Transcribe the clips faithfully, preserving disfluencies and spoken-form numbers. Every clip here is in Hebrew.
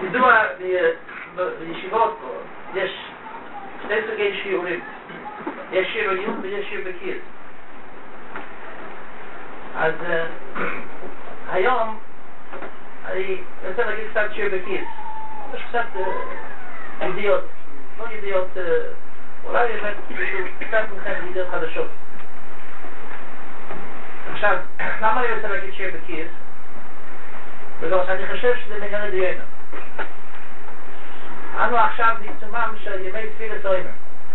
ידוע בישיבות יש שני סוגי שיעורים, יש שיר עיון ויש שיר בקיר. אז היום אני רוצה להגיד קצת שיר בקיר, יש קצת ידיעות, לא ידיעות, אולי באמת קצת מכם ידיעות חדשות. עכשיו, למה אני רוצה להגיד שיר בקיר? בגלל שאני חושב שזה מעניין לדיינו. אנו עכשיו בעיצומם של ימי תפילת עומר.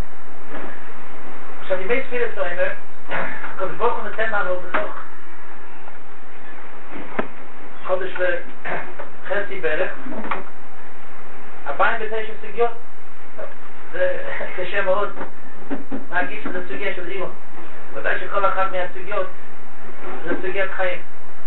עכשיו ימי תפילת עומר, הקדוש ברוך הוא נותן לנו בתוך חודש וחצי בערך ארבעים ותשע סוגיות. זה קשה מאוד להגיד שזה סוגיה של אימון. ודאי שכל אחת מהסוגיות זה סוגיית חיים.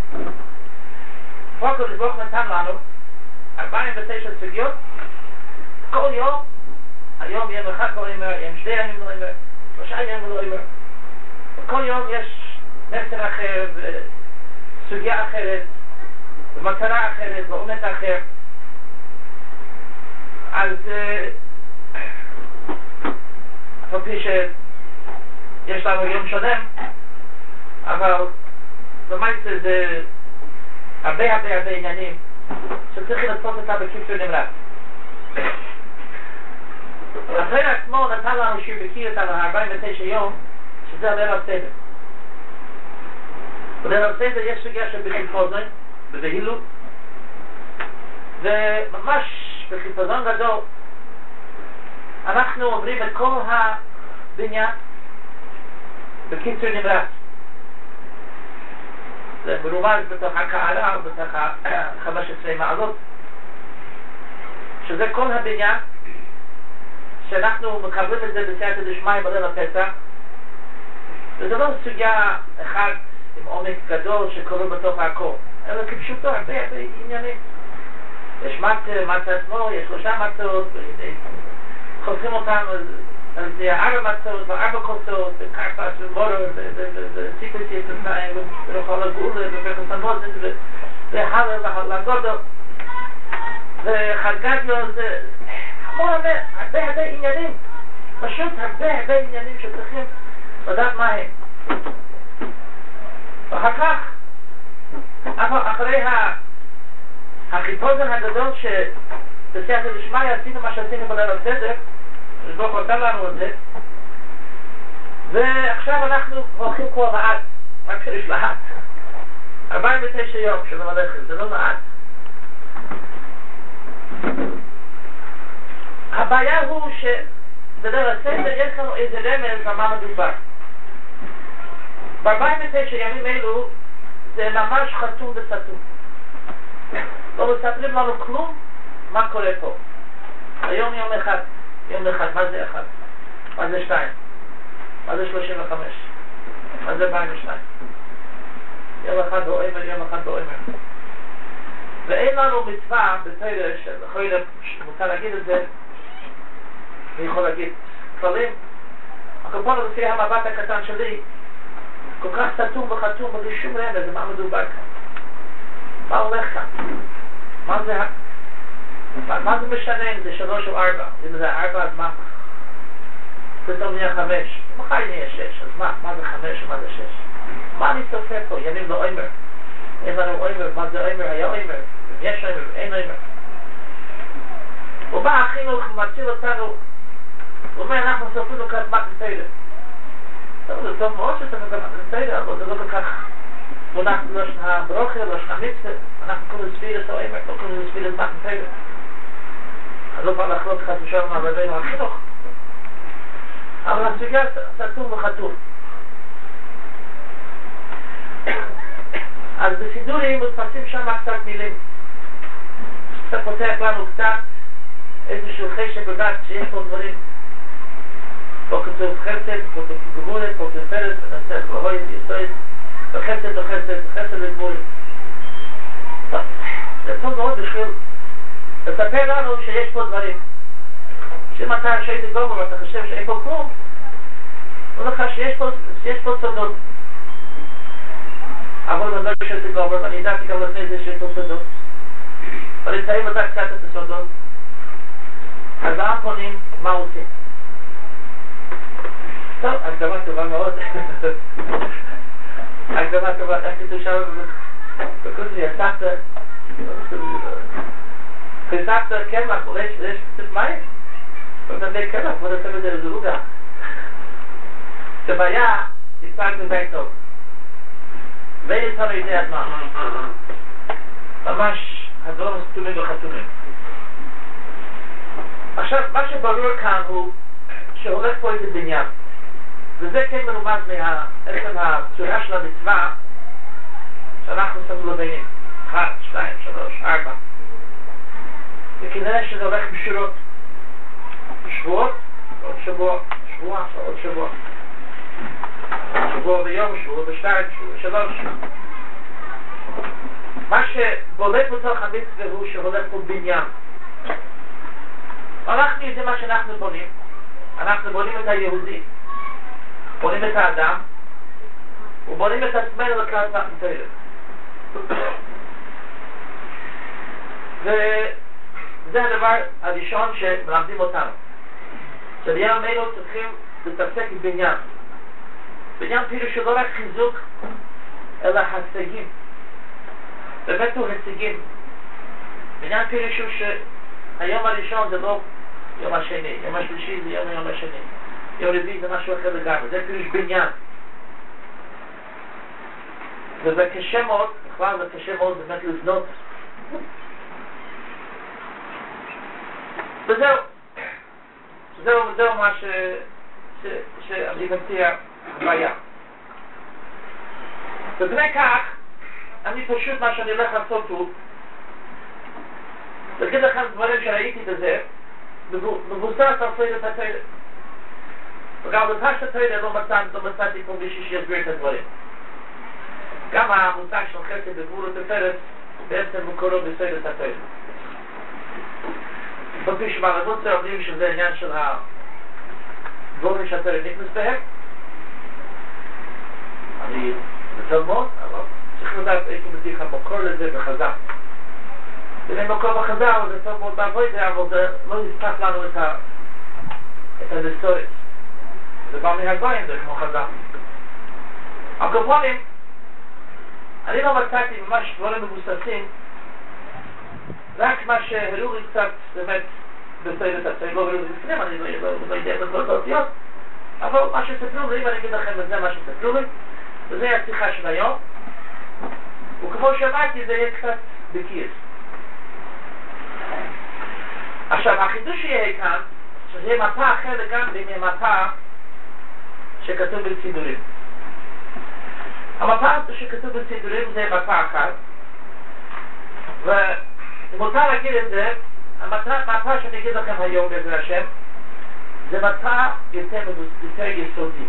פה הקדוש ברוך הוא נתן לנו ארבעים ותשע סוגיות. כל יום, היום יום אחד לא אומר, יום שני ימים לא אומר, שלושה ימים לא אומר. כל יום יש מסר אחר, סוגיה אחרת, ומטרה אחרת, ועומד אחר. אז אף על פי שיש לנו יום שלם, אבל למעשה זה הרבה הרבה הרבה עניינים שצריכים לעשות אותה בקיצור נמרץ. אחרי עצמו נתן לנו שיר בקיר על ארבעים ותשע יום, שזה ליל הסדר. בליל הסדר יש סוגיה של בחיפוזון, בבהילות, וממש בחיפוזון גדול אנחנו עוברים את כל הבניין בקיצור נמרץ. זה מרומז בתוך הקערה ובתוך ה-חמש עשרה מעלות, שזה כל הבניין שאנחנו מקבלים את זה בסייעתא דשמיא בליל הפסח. וזה לא סוגיה אחת עם עומק גדול שקורה בתוך הכל, אלא כפשוטו הרבה הרבה עניינים. יש מצה, מצה עצמו, יש שלושה מצות, חולפים אותם על זה ארבע מצות וארבע כוסות, וקרפס ובורר וסיפוס יצוציים ולכל הגאולה וברכס המוזן והלל והגודל וחגגיות. זה הרבה הרבה הרבה עניינים, פשוט הרבה הרבה עניינים שצריכים לדעת מה הם. ואחר כך, אחרי החיפוזן הגדול שבסייעתא דשמיא עשינו מה שעשינו בליל הסדר, ברוך הוא עשה לנו את זה, ועכשיו אנחנו הולכים כבר לאט, רק שיש לאט. ארבעים ותשע יום של המלאכת, זה לא לאט. הבעיה הוא שבליל הסדר יש לנו איזה רמז על מה מדובר. ב-ארבעים ותשע ימים אלו זה ממש חתום וסתום. לא מספרים לנו כלום מה קורה פה. היום יום אחד, יום אחד, מה זה אחד? מה זה שתיים? מה זה שלושים וחמש? מה זה ארבעים ושתיים? יום אחד באוימר, יום אחד באוימר. ואין לנו מצווה בסדר, שיכול מותר להגיד את זה, אני יכול להגיד כללים. הקופון לפי המבט הקטן שלי, כל כך סתום וחתום בלי שום רמז, מה מדובר כאן? מה הולך כאן? מה זה, מה, מה זה משנה אם זה שלוש או ארבע? אם זה ארבע, אז מה? פתאום נהיה חמש. מחר נהיה שש, אז מה? מה זה חמש ומה זה שש? מה אני סופר פה? ימים לא עומר. אין לנו עומר, מה זה עומר? היה עומר. יש עומר, אין עומר. הוא בא החינוך ומציל אותנו, הוא אומר, אנחנו סופרים לו כאן מה בסדר. זה טוב מאוד שצריך גם בסדר, אבל זה לא כל כך מונח לא שנה ברוכה, לא שנה מצווה. אנחנו קוראים לסביר את העומר, לא קוראים לסביר את מה בסדר. אז לא פעם לחלוק חד ושם מה רבינו החינוך. אבל הסוגיה סתום וחתום. אז בסידורים מודפסים שם קצת מילים. קצת פותח לנו קצת איזשהו חשב בגת שיש פה דברים. פה כתוב חסד, פה כתוב גבולת, פה כתוב פרס, ונעשה גבוהית, יסוית, וחסד וחסד, וחסד לגבולת. זה טוב מאוד בשביל לספר לנו שיש פה דברים. שאם אתה שהייתי גומר ואתה חושב שאין פה כלום, הוא לך שיש פה, שיש פה סודות. אבל אני לא שהייתי גומר, ואני ידעתי גם לפני זה שיש פה סודות. אבל נתאים אותה קצת את הסודות. חז"ל פונים, מה עושים? טוב, הקדמה טובה מאוד. הקדמה טובה, איך כתוב שם בקושי, יסחת, חסחת קמח, אולי יש קצת מים? אתה יודע קמח, בוא נעשה את זה לזרוגה. שבעיה, יצחק בבית טוב. ויצחק לידי אדמה. ממש, הדברים סתומים וחתומים. עכשיו, מה שברור כאן הוא שהולך פה איזה בניין. וזה כן מרומז מעצם הצורה של המצווה שאנחנו שמו לבנים. אחת, שתיים, שלוש, ארבע. וכנראה שזה הולך עם שורות. שבועות, עוד שבוע, שבוע, עוד שבוע. שבוע ביום, שבוע בשתיים, שבוע בשלוש. מה שבולט בתוך המצווה הוא שהולך פה בניין. אנחנו יודעים מה שאנחנו בונים. אנחנו בונים את היהודי. בונים את האדם, ובונים את עצמנו לקראת תורה. וזה הדבר הראשון שמלמדים אותנו. שבימינו צריכים להתעסק עם בניין. בניין פירוש שלא רק חיזוק, אלא הישגים. באמת הוא הישגים. בניין פירוש הוא שהיום הראשון זה לא יום השני, יום השלישי זה יום היום השני. יום רביעי זה משהו אחר לגמרי, זה פירוש בניין. וזה קשה מאוד, בכלל זה קשה מאוד באמת לבנות. וזהו, זהו, זהו מה ש... ש... שאני מציע הבעיה. ובני כך, אני פשוט מה שאני הולך לעשות הוא, להגיד לכם דברים שראיתי בזה, מבוסס על סיירת התורה. וגם בפשט התורה לא מצאתי פה מישהו שיסביר את הדברים. גם המושג של חסד בגבולות התורה בעצם מקורו בסיירת התורה. בפי שבעלבות זה אומרים שזה עניין של הדבורים שהתורה נכנס בהם. אני בטוב מאוד, אבל צריך לדעת איפה מתיך המקור לזה בחז"ל. ואין מקור בחז"ל, זה טוב מאוד בעבוד זה, אבל זה לא יספק לנו את ה... את ההיסטוריה. זה בא מהגויים, זה כמו חז"ל. הקופונים, אני לא מצאתי ממש דברים מבוססים, רק מה שהראו לי קצת באמת בסיירת התורה, לא הראו לי בפנים, אני לא יודע את הדברים האותיות, אבל מה שספרו לי, ואני אגיד לכם את זה מה שספרו לי, וזה השיחה של היום, וכמו שאמרתי זה יהיה קצת בקייס. עכשיו, החידוש שיהיה כאן, שזה יהיה מפה אחר לגמרי ממפה שכתוב בסידורים. המפה שכתוב בסידורים זה מפה אחת, ואם מותר להגיד את זה, המפה שאני אגיד לכם היום בעזר השם, זה מפה יותר, יותר יסודית.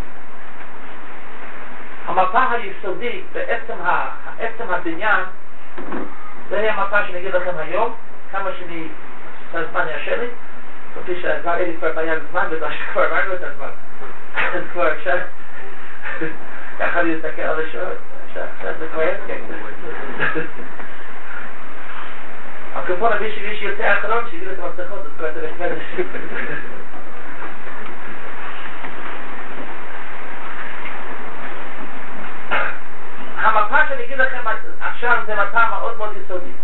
המפה היסודית בעצם הבניין, זה יהיה המפה שאני אגיד לכם היום, כמה שאני הזמן יאשר לי, כפי שהזמן אין לי כבר בעיה בזמן, בגלל שכבר אמרנו את הזמן. אז כבר אפשר, ככה להסתכל על השעות, עכשיו זה כבר יסקק. הקופון הביא שמי שיוצא האחרון, שהביא לו את המפתחות, אז כבר אתה נכנס. המפה שאני אגיד לכם עכשיו זה מפה מאוד מאוד יסודית.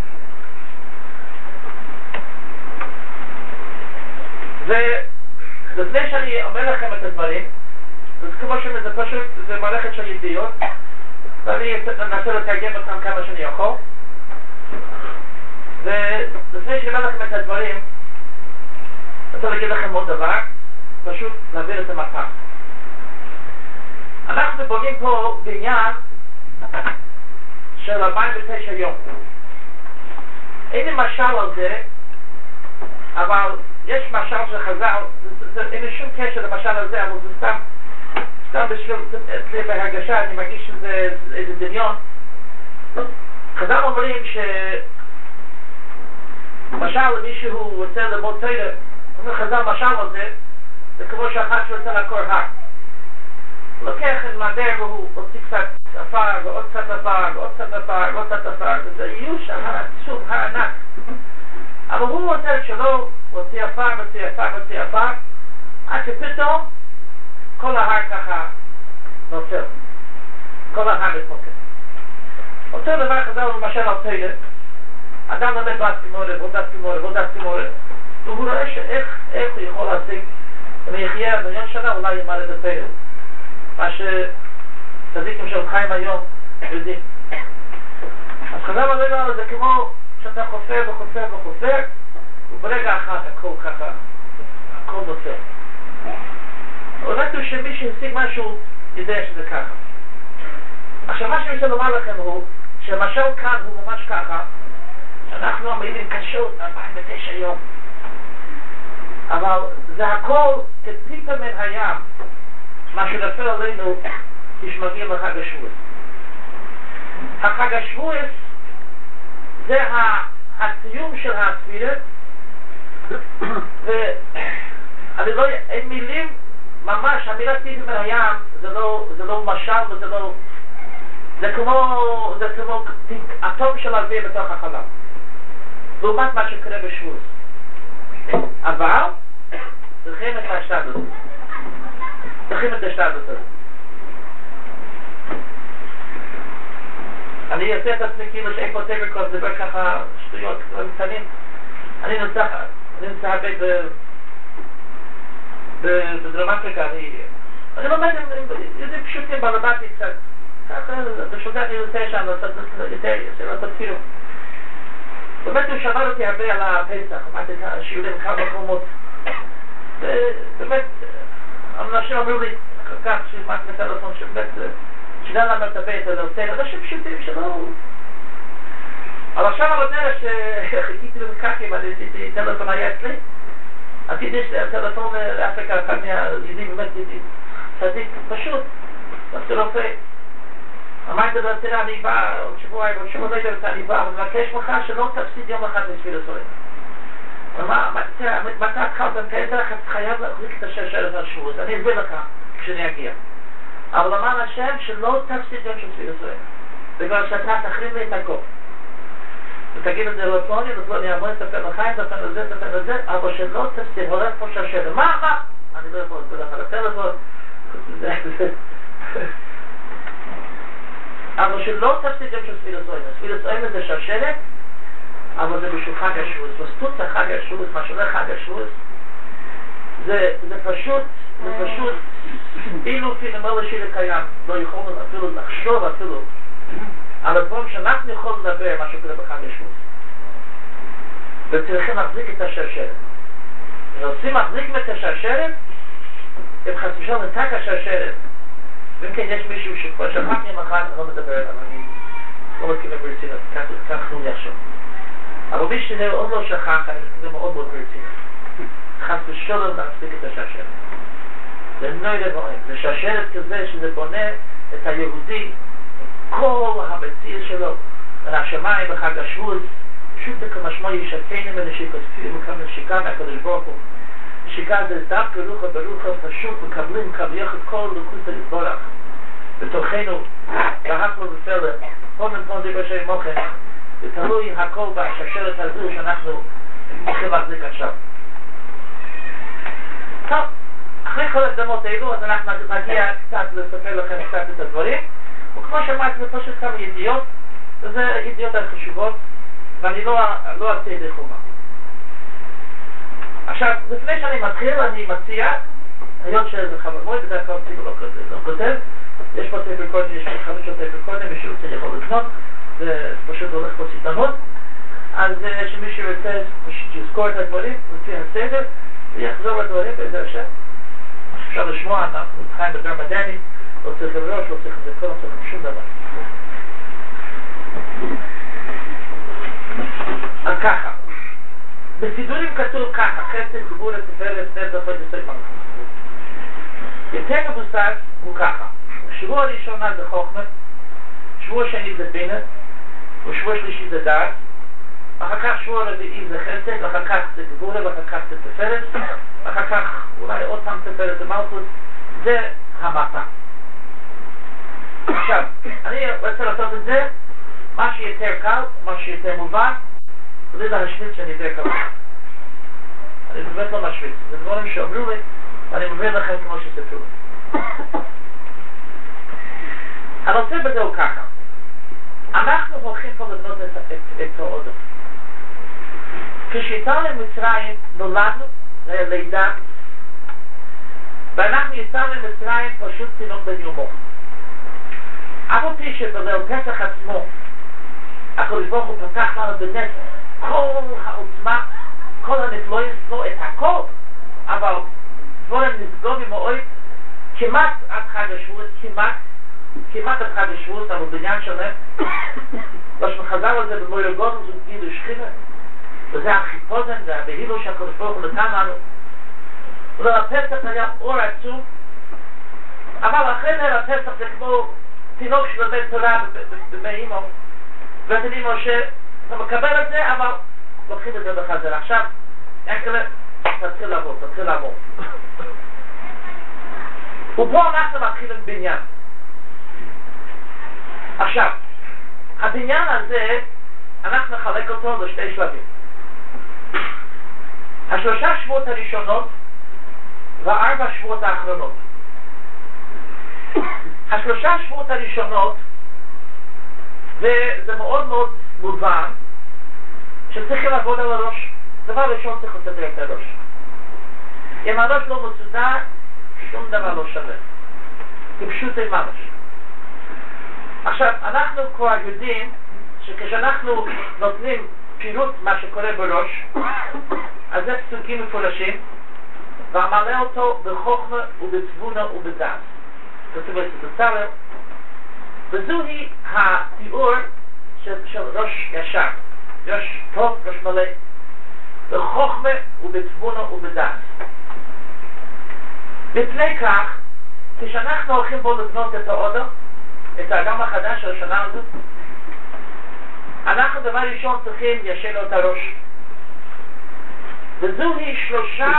ולפני שאני אומר לכם את הדברים, אז כמו שזה פשוט, זה מערכת של ידיעות, ואני אנסה לתרגם אותם כמה שאני יכול. ולפני שאני אומר לכם את הדברים, אני רוצה להגיד לכם עוד דבר, פשוט להעביר את המפה. אנחנו בונים פה בניין של ארבעים ותשע יום. אין לי משל על זה, אבל יש משל של חז"ל, אין לי שום קשר למשל על זה, אבל זה סתם, סתם בשביל, אצלי בהרגשה, אני מרגיש שזה איזה דמיון. חז"ל אומרים ש... משל למישהו רוצה ללמוד תורה, אומר חז"ל משל על זה, זה כמו שאחד שרוצה לעקור הר. הוא לוקח את מעדר והוא הוציא קצת עפר, ועוד קצת עפר, ועוד קצת עפר, ועוד קצת עפר, וזה איוש, הר עצום, הר ענק. אבל הוא עושה את שלו, הוא הוציא עפר, מוציא עפר, מוציא עפר, עד שפתאום כל ההר ככה נוצר. כל ההר מתמוקד. אותו דבר חזר למשל על תהילה. אדם לומד בעד פימורת, ועודת פימורת, ועודת פימורת. והוא רואה שאיך, איך הוא יכול להשיג, אם יחיה מיליון שנה, אולי ימד את התהילה. מה שצדיקים של חיים היום יודעים. אז חזר לרגע על זה כמו שאתה חופר וחופר וחופר, וברגע אחת הכל ככה, הכל נוצר. ראיתי שמי שהשיג משהו יודע שזה ככה. עכשיו מה שאני רוצה לומר לכם הוא שמשל כאן הוא ממש ככה, שאנחנו המילים קשות ארבעים ותשע יום, אבל זה הכל כטיפה מן הים מה שנפל עלינו כשמגיע לחג השבועס. החג השבועס זה הסיום של הספירה, ואני לא, אין מילים, ממש המילה טיפה מן הים זה לא, זה לא משל וזה לא, זה כמו, זה כמו אטום של אוויר בתוך החלל. לעומת מה שקורה בשבועס. אבל, צריכים את השתדלות. צריכים את השתדלות הזאת. אני אעשה את עצמי כאילו שאין פה טבע זה דבר ככה שטויות, קטנים. אני נמצא, אני נמצא הרבה בדרום אפריקה, אני לומד עם יודעים פשוטים בלבטי קצת. ככה, בשוגע אני יוצא שם, יותר, יותר תפקירו. באמת הוא שבר אותי הרבה על הפסח, אמרתי שיעורים כמה מקומות. ובאמת, אנשים אמרו לי, אחר כך שמעתי בטלפון שבאמת, שדן להם את הבית, זה עושה, אנשים פשוטים שלא... אבל עכשיו אני יודע שחיכיתי למקקים, אני עשיתי טלפון היה אצלי. עשיתי טלפון לאפריקה, אחד מהיהודים, באמת יהודי, צדיק, פשוט, עשו רופא. אמרתי לו, תראה, אני בא, עוד שבועיים, עוד שבוע לילה, אני בא, אבל מבקש לך שלא תפסיד יום אחד מספירה סורית. ומה, תראה, מתי התחלת, כאלה דרך, אתה חייב להחזיק את השרשרת על שבועס, אני אסביר לך כשאני אגיע. אבל למען השם שלא תפסיד יום של ספירה סורית. בגלל שאתה תחרים לי את הכל. ותגיד את זה לפלוני, לפלוני אמור, תפן לחיים, תפן לזה, תפן לזה, אבל שלא תפסיד, הולך פה שרשרת. מה, מה? אני לא יכול להסביר לך לטלפון. אבל שלא תפסיד יום של ספירה סורית. ספירה סורית זה שרשרת, אבל זה בשביל חג השבועס. וסטוץ החג השבועס, מה שאומר חג השבועס, זה, זה פשוט, זה פשוט, אילו אפילו מלא שיר קיים, לא יכולנו אפילו לחשוב אפילו, על הדברים שאנחנו יכולים לדבר מה שקורה בחג השבועס. וצריכים להחזיק את השרשרת. ועושים להחזיק את השרשרת, אם חס ושלום נתק השרשרת, ואם כן יש מישהו שכבר שכחתי עם אחד, אני לא מדבר עליו, אני לא מתכוון ברצינות, כך תנו לי עכשיו. אבל מי שזה עוד לא שכח, אני מתכוון מאוד מאוד ברצינות. חס ושלום להחזיק את השרשרת. זה נוי לבואים, זה שרשרת כזה שזה בונה את היהודי, כל המציאות שלו, על השמיים בחג השבועס, פשוט כמשמעו ישתנו מנשיקות, מקבלים נשיקה מהקדוש ברוך הוא. נשיקה זה דווקא רוחה ברוחה, פשוט מקבלים כביכול כל לקות להתברך. בתוכנו, בהחלו בסלע, פונן פונן דיבר שם מוכן, ותלוי הכל בשרשרת הזו שאנחנו הולכים להחזיק עכשיו. טוב, אחרי כל הקדמות האלו, אז אנחנו נגיע קצת לספר לכם קצת את הדברים, וכמו שאמרתי, זה פשוט כמה ידיעות, וזה ידיעות על חשובות, ואני לא אעשה את זה חומה. עכשיו, לפני שאני מתחיל, אני מציע, היות שזה חבר מועד, בדרך כלל ציבור לא כותב, יש פה טייפר קודם, יש פה חמש או טייפר קודם, מי שרוצה יכול לקנות, זה פשוט הולך פה סיטנות, אז שמי שרוצה שיזכור את הדברים, לפי הסדר, ויחזור לדברים באיזה השם. אפשר לשמוע, אנחנו חיים בדר מדני, לא צריך לראש, לא צריך לזה כל, לא צריך שום דבר. אז ככה, בסידורים כתוב ככה, חסד, גבול, תפארת, נצח ותסריט מלכות. יותר מבוסס הוא ככה, שבוע הראשונה זה חוכמה, שבוע שני זה בינה, ושבוע שלישי זה דעת, אחר כך שבוע רביעי זה חסד, ואחר כך זה גבולה, ואחר כך זה תפארת, ואחר כך אולי עוד פעם תפארת ומלכות, זה המפה. עכשיו, אני רוצה לעשות את זה, מה שיותר קל, מה שיותר מובן, בלי להשמיץ שאני יודע כמה. אני באמת לא משמיץ. זה דברים שאומרו לי, ואני מבין לכם כמו שספרו לי. הנושא בזה הוא ככה. אנחנו הולכים פה לבנות את העודו. כשיצאנו למצרים, נולדנו, זה היה לידה, ואנחנו יצאנו למצרים פשוט תינוק בן יומו. אף אותי שבליל פסח עצמו, הקדוש ברוך הוא פתח לנו בנס כל העוצמה, כל הנפלאות, לא את הכל, אבל דברים נסגובים מאוד, כמעט עד חג השבועות, כמעט, כמעט עד חג השבועות, אבל בעניין שלהם, לא שמחזר על זה במויר גודל, זו גידו שכינה, וזה החיפוזן והבהילו שהקדוש ברוך הוא נתן לנו. וליל הפסח היה אור עצום, אבל אחרי ליל הפסח זה כמו תינוק של בן תורה באימו, ואתם יודעים שאתה מקבל את זה, אבל לוקחים את זה בחזרה. עכשיו, איך כזה? תתחיל לעבור, תתחיל לעבור. ופה אנחנו מתחילים בניין. עכשיו, הבניין הזה, אנחנו נחלק אותו לשתי שלבים. השלושה שבועות הראשונות וארבע שבועות האחרונות. השלושה שבועות הראשונות, וזה מאוד מאוד מובן, שצריך לעבוד על הראש. דבר ראשון צריך לסדר את הראש. אם הראש לא מסודר, שום דבר לא שווה. כפשוט אין ממש. עכשיו, אנחנו כבר יודעים שכשאנחנו נותנים פירוט מה שקורה בראש, אז זה פסוקים מפורשים, ואמלא אותו בחוכמה ובתבונה ובדעת. זאת אומרת, זה צלם, וזוהי התיאור של, של ראש ישר, ראש טוב, ראש מלא, בחוכמה ובתבונה ובדעת. לפני כך, כשאנחנו הולכים בו לבנות את העודו, את האדם החדש של השנה הזאת, אנחנו דבר ראשון צריכים ליישר לו את הראש. וזוהי שלושה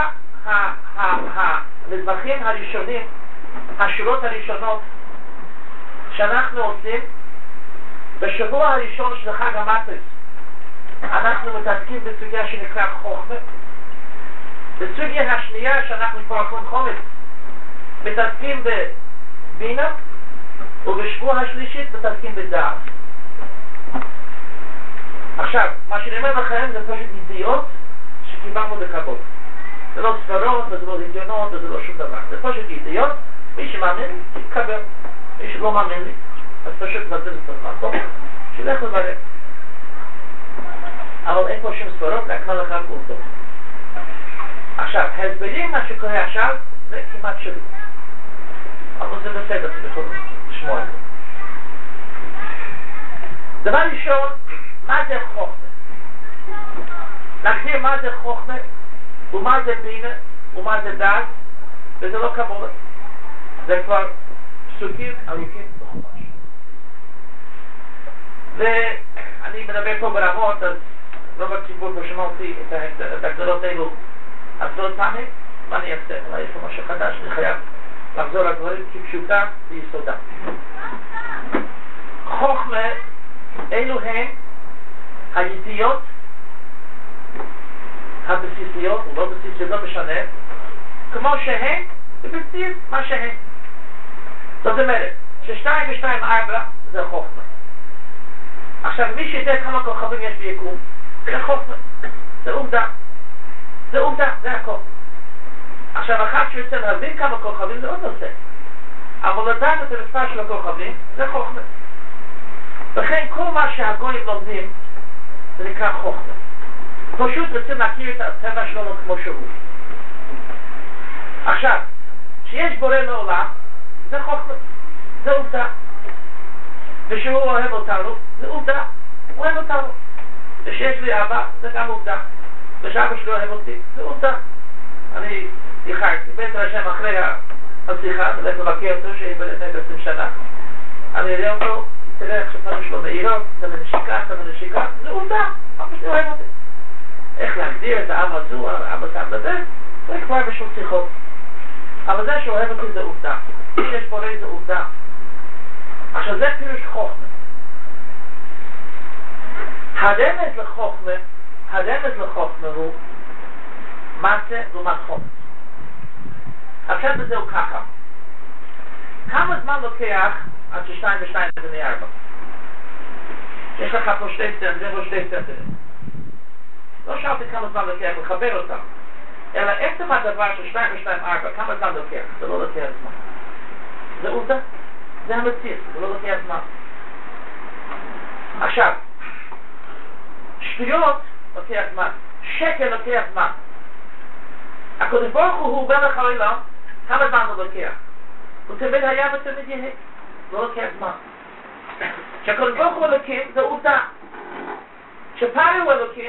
המזבחים הראשונים, השורות הראשונות שאנחנו עושים בשבוע הראשון של חג המטריס. אנחנו מתעסקים בסוגיה שנקרא חוכמה. בסוגיה השנייה שאנחנו כבר הולכים חומץ מתעסקים בבינה, ובשבוע השלישית מתעסקים בדעת. עכשיו, מה שאני אומר לכם זה פשוט ידיעות שקיבלנו בכבוד. זה לא ספרות, וזה לא רדיונות, וזה לא שום דבר. זה פשוט ידיעות, מי שמאמין לי, יקבל. מי שלא מאמין לי, אז פשוט מבזז את הזמן. טוב, שילך לברר. אבל אין פה שום ספרות, רק מלך הכל טוב. עכשיו, הסברים מה שקורה עכשיו, זה כמעט שלי. אבל זה בסדר, אתם יכולים לשמוע את זה. דבר ראשון, מה זה חוכמה? נגדיר מה זה חוכמה, ומה זה בינה, ומה זה דעת, וזה לא קבולה. זה כבר פסוקים ארוכים בחומש. ואני מדבר פה ברמות, אז רוב הציבור בשמעתי את הגדולות האלו הגדולות פעמים, מה אני אעשה? אולי יש פה משהו חדש, אני חייב לחזור לדברים כפשוטם ויסודם. חוכמה, אלו הם הידיעות הבסיסיות, או לא בסיסיות, לא משנה, כמו שהן, ובסיס מה שהן. זאת אומרת, ששתיים ושתיים ארבע זה חוכמה. עכשיו, מי שידע כמה כוכבים יש ביקום, זה חוכמה. זה עובדה. זה עובדה, זה הכל. עכשיו, אחת שרוצה להבין כמה כוכבים זה עוד נושא. אבל לדעת את המספר של הכוכבים, זה חוכמה. לכן, כל מה שהגויים לומדים, זה נקרא חוכמה. פשוט רוצים להכיר את הטבע שלנו כמו שהוא. עכשיו, שיש בורא לעולם, זה חוכמה. זה עובדה. ושהוא אוהב אותנו, זה עובדה. הוא אוהב אותנו. ושיש לי אבא, זה גם עובדה. ושאבא שלו אוהב אותי, זה עובדה. אני איחרתי, בעזר השם אחרי השיחה, נלך לבקר אותו שהיא בלפני עשרים שנה. אני אראה אותו, תראה איך שפנו שלו מאירות, זה מנשיקה, זה מנשיקה, זה עובדה. אבא שלו אוהב אותי. איך להגדיר את האבא הזו, האבא שם בזה, זה כבר בשום שיחות. אבל זה שאוהב אותי זה עובדה. שיש בורא זה עובדה. עכשיו זה פירוש חוכמה. הרמז לחוכמה, הרמז לחוכמה הוא מעשה לעומת חומץ. עכשיו בזה הוא ככה. כמה זמן לוקח עד ששתיים ושתיים זה נהיה ארבע? יש לך פה שתי סטנדרים או שתי סטנדרים. לא שאלתי כמה זמן לוקח לחבר אותם, אלא עצם הדבר ששתיים ושתיים ארבע, כמה זמן לוקח? זה לא לוקח זמן. זה עובדה. זה המציאות, זה לא לוקח זמן. עכשיו, שטויות לוקח זמן, שקל לוקח זמן. הקדוש ברוך הוא הוא מלך העולם, כמה זמן הוא לוקח? הוא תמיד היה ותמיד יהיה, לא לוקח זמן. כשהקדוש ברוך הוא אלוקים, זה עובדה. כשפעם הוא אלוקים,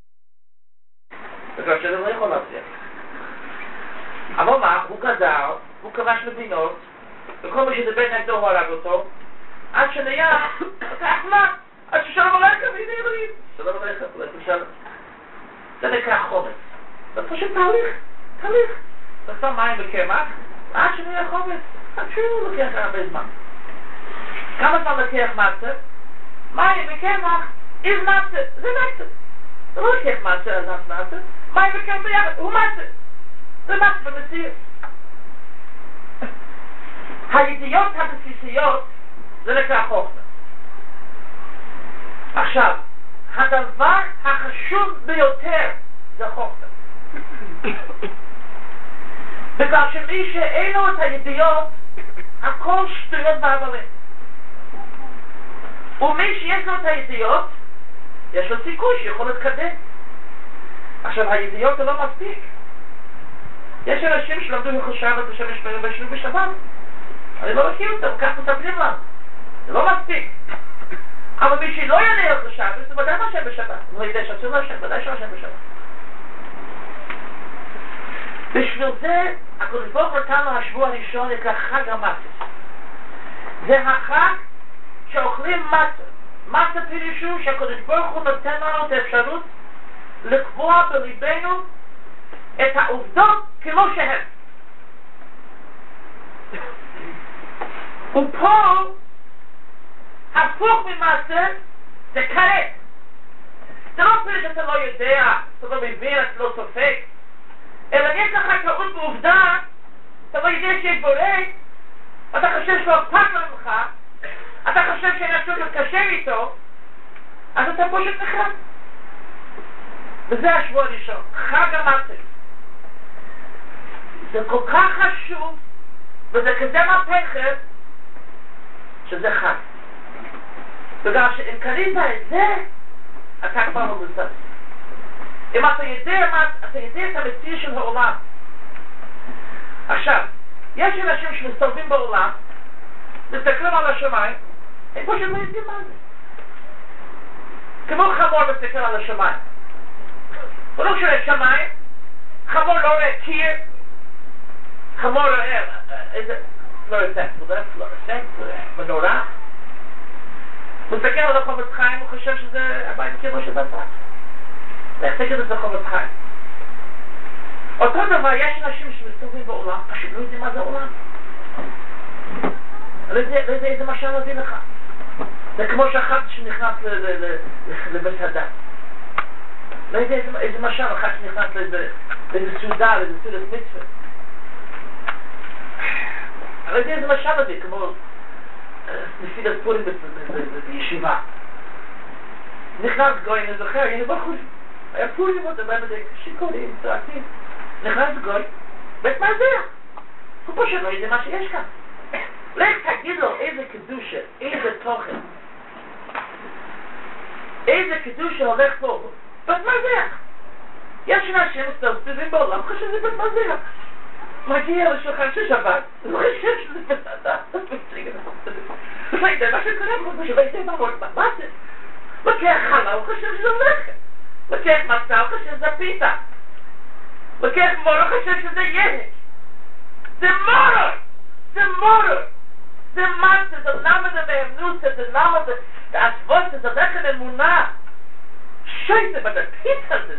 בגלל שזה לא יכול להצליח. אבל מה? הוא גדל, הוא כבש מדינות, וכל מי שדבר נגדו הוא הרג אותו, עד שנהיה, לקח מה? עד ששלום עליכם, והנה אלוהים. שלום עליכם, זה נקרא חומץ. זה פשוט תהליך, תהליך. אתה שם מים וקמח, עד שנהיה חומץ. עד שהוא לוקח הרבה זמן. כמה זמן לוקח מצה? מים וקמח, is מצה, זה מצה. זה לא לוקח מצה, אז את מצה. מים וקמח ביחד, הוא מצה. זה מצה במציאות. הידיעות הבסיסיות זה נקרא חוכמה. עכשיו, הדבר החשוב ביותר זה חוכמה. בגלל שמי שאין לו את הידיעות, הכל שטויות בעבלים. ומי שיש לו את הידיעות, יש לו סיכוי שיכול להתקדם. עכשיו, הידיעות זה לא מספיק. יש אנשים שלמדו מחושבת ושמש פרם ושנו בשבת. אני לא מכיר אותם, כך מספרים לנו. זה לא מספיק. אבל מי שלא יענה על חושבת, זה ודאי מה שם בשבת. הוא לא יודע שעשו לו השם, ודאי שהוא השם בשבת. בשביל זה, הקדוש ברוך הוא נתן לו השבוע הראשון נקרא חג המצה. זה החג שאוכלים מצה. מצה פירושו שהקדוש ברוך הוא נותן לנו את האפשרות לקבוע בליבנו את העובדות כמו שהן. ופה הפוך ממעשה זה כרת. זה לא פירוש שאתה לא יודע, אתה לא מבין, אתה לא סופק, אלא יש לך טעות בעובדה, אתה לא יודע שיש בורא, אתה חושב שלא אכפת לו ממך, אתה חושב שאין אפשרות להתקשר איתו, אז אתה פשוט נחרד. וזה השבוע הראשון, חג המצה. זה כל כך חשוב, וזה כזה מהפכת, שזה חג. בגלל שאם קראת את זה, אתה כבר לא מבוסס. אם אתה יודע מה, אתה יודע את המציאות של העולם. עכשיו, יש אנשים שמסתובבים בעולם, מסתכלים על השמיים, הם פשוט לא יודעים מה זה. כמו חמור מסתכל על השמיים. הוא לא שואל שמיים, חמור לא רואה קיר, חמור רואה איזה פלורסנט, פלורסנט, מנורה. הוא מסתכל על החומץ חיים, הוא חושב שזה הבית כאילו שבצד. להחזיק את זה בחומץ חיים. אותו דבר, יש אנשים שמסתובבים בעולם, פשוט לא יודעים מה זה עולם. לא יודע איזה משל להביא לך. זה כמו שאחד שנכנס למסעדה. לא יודע איזה משל, אחד שנכנס לאיזה סעודה, לאיזה סעודת מצווה. אני לא יודע איזה משל להביא, כמו נסידת פורים בישיבה. נכנס גוי, אני זוכר, הנה בחוץ. היה פורים עוד, הרבה מדי שיקולים, צועקים. נכנס גוי, בית מה זה? הוא פשוט לא יודע מה שיש כאן. לך תגיד לו איזה קדושה, איזה תוכן, איזה קדושה הולך פה. בית מזרח. יש אנשים מסתובבים בעולם, חושב שזה בית מזרח. מגיע לשולחן של שבת, לא חושב שזה בית מזרח. לא יודע, מה שקורה פה, שלא יודע מה זה. לוקח חלה, הוא חושב שזה לחם. לוקח מצה, הוא חושב שזה פיתה. לוקח מור, הוא חושב שזה ילד. זה מור! זה מור! זה מצה, זה למה זה מהמנוסה, זה למה זה... העצבות, זה לחם אמונה. שייטה, מה זה פיתה זה?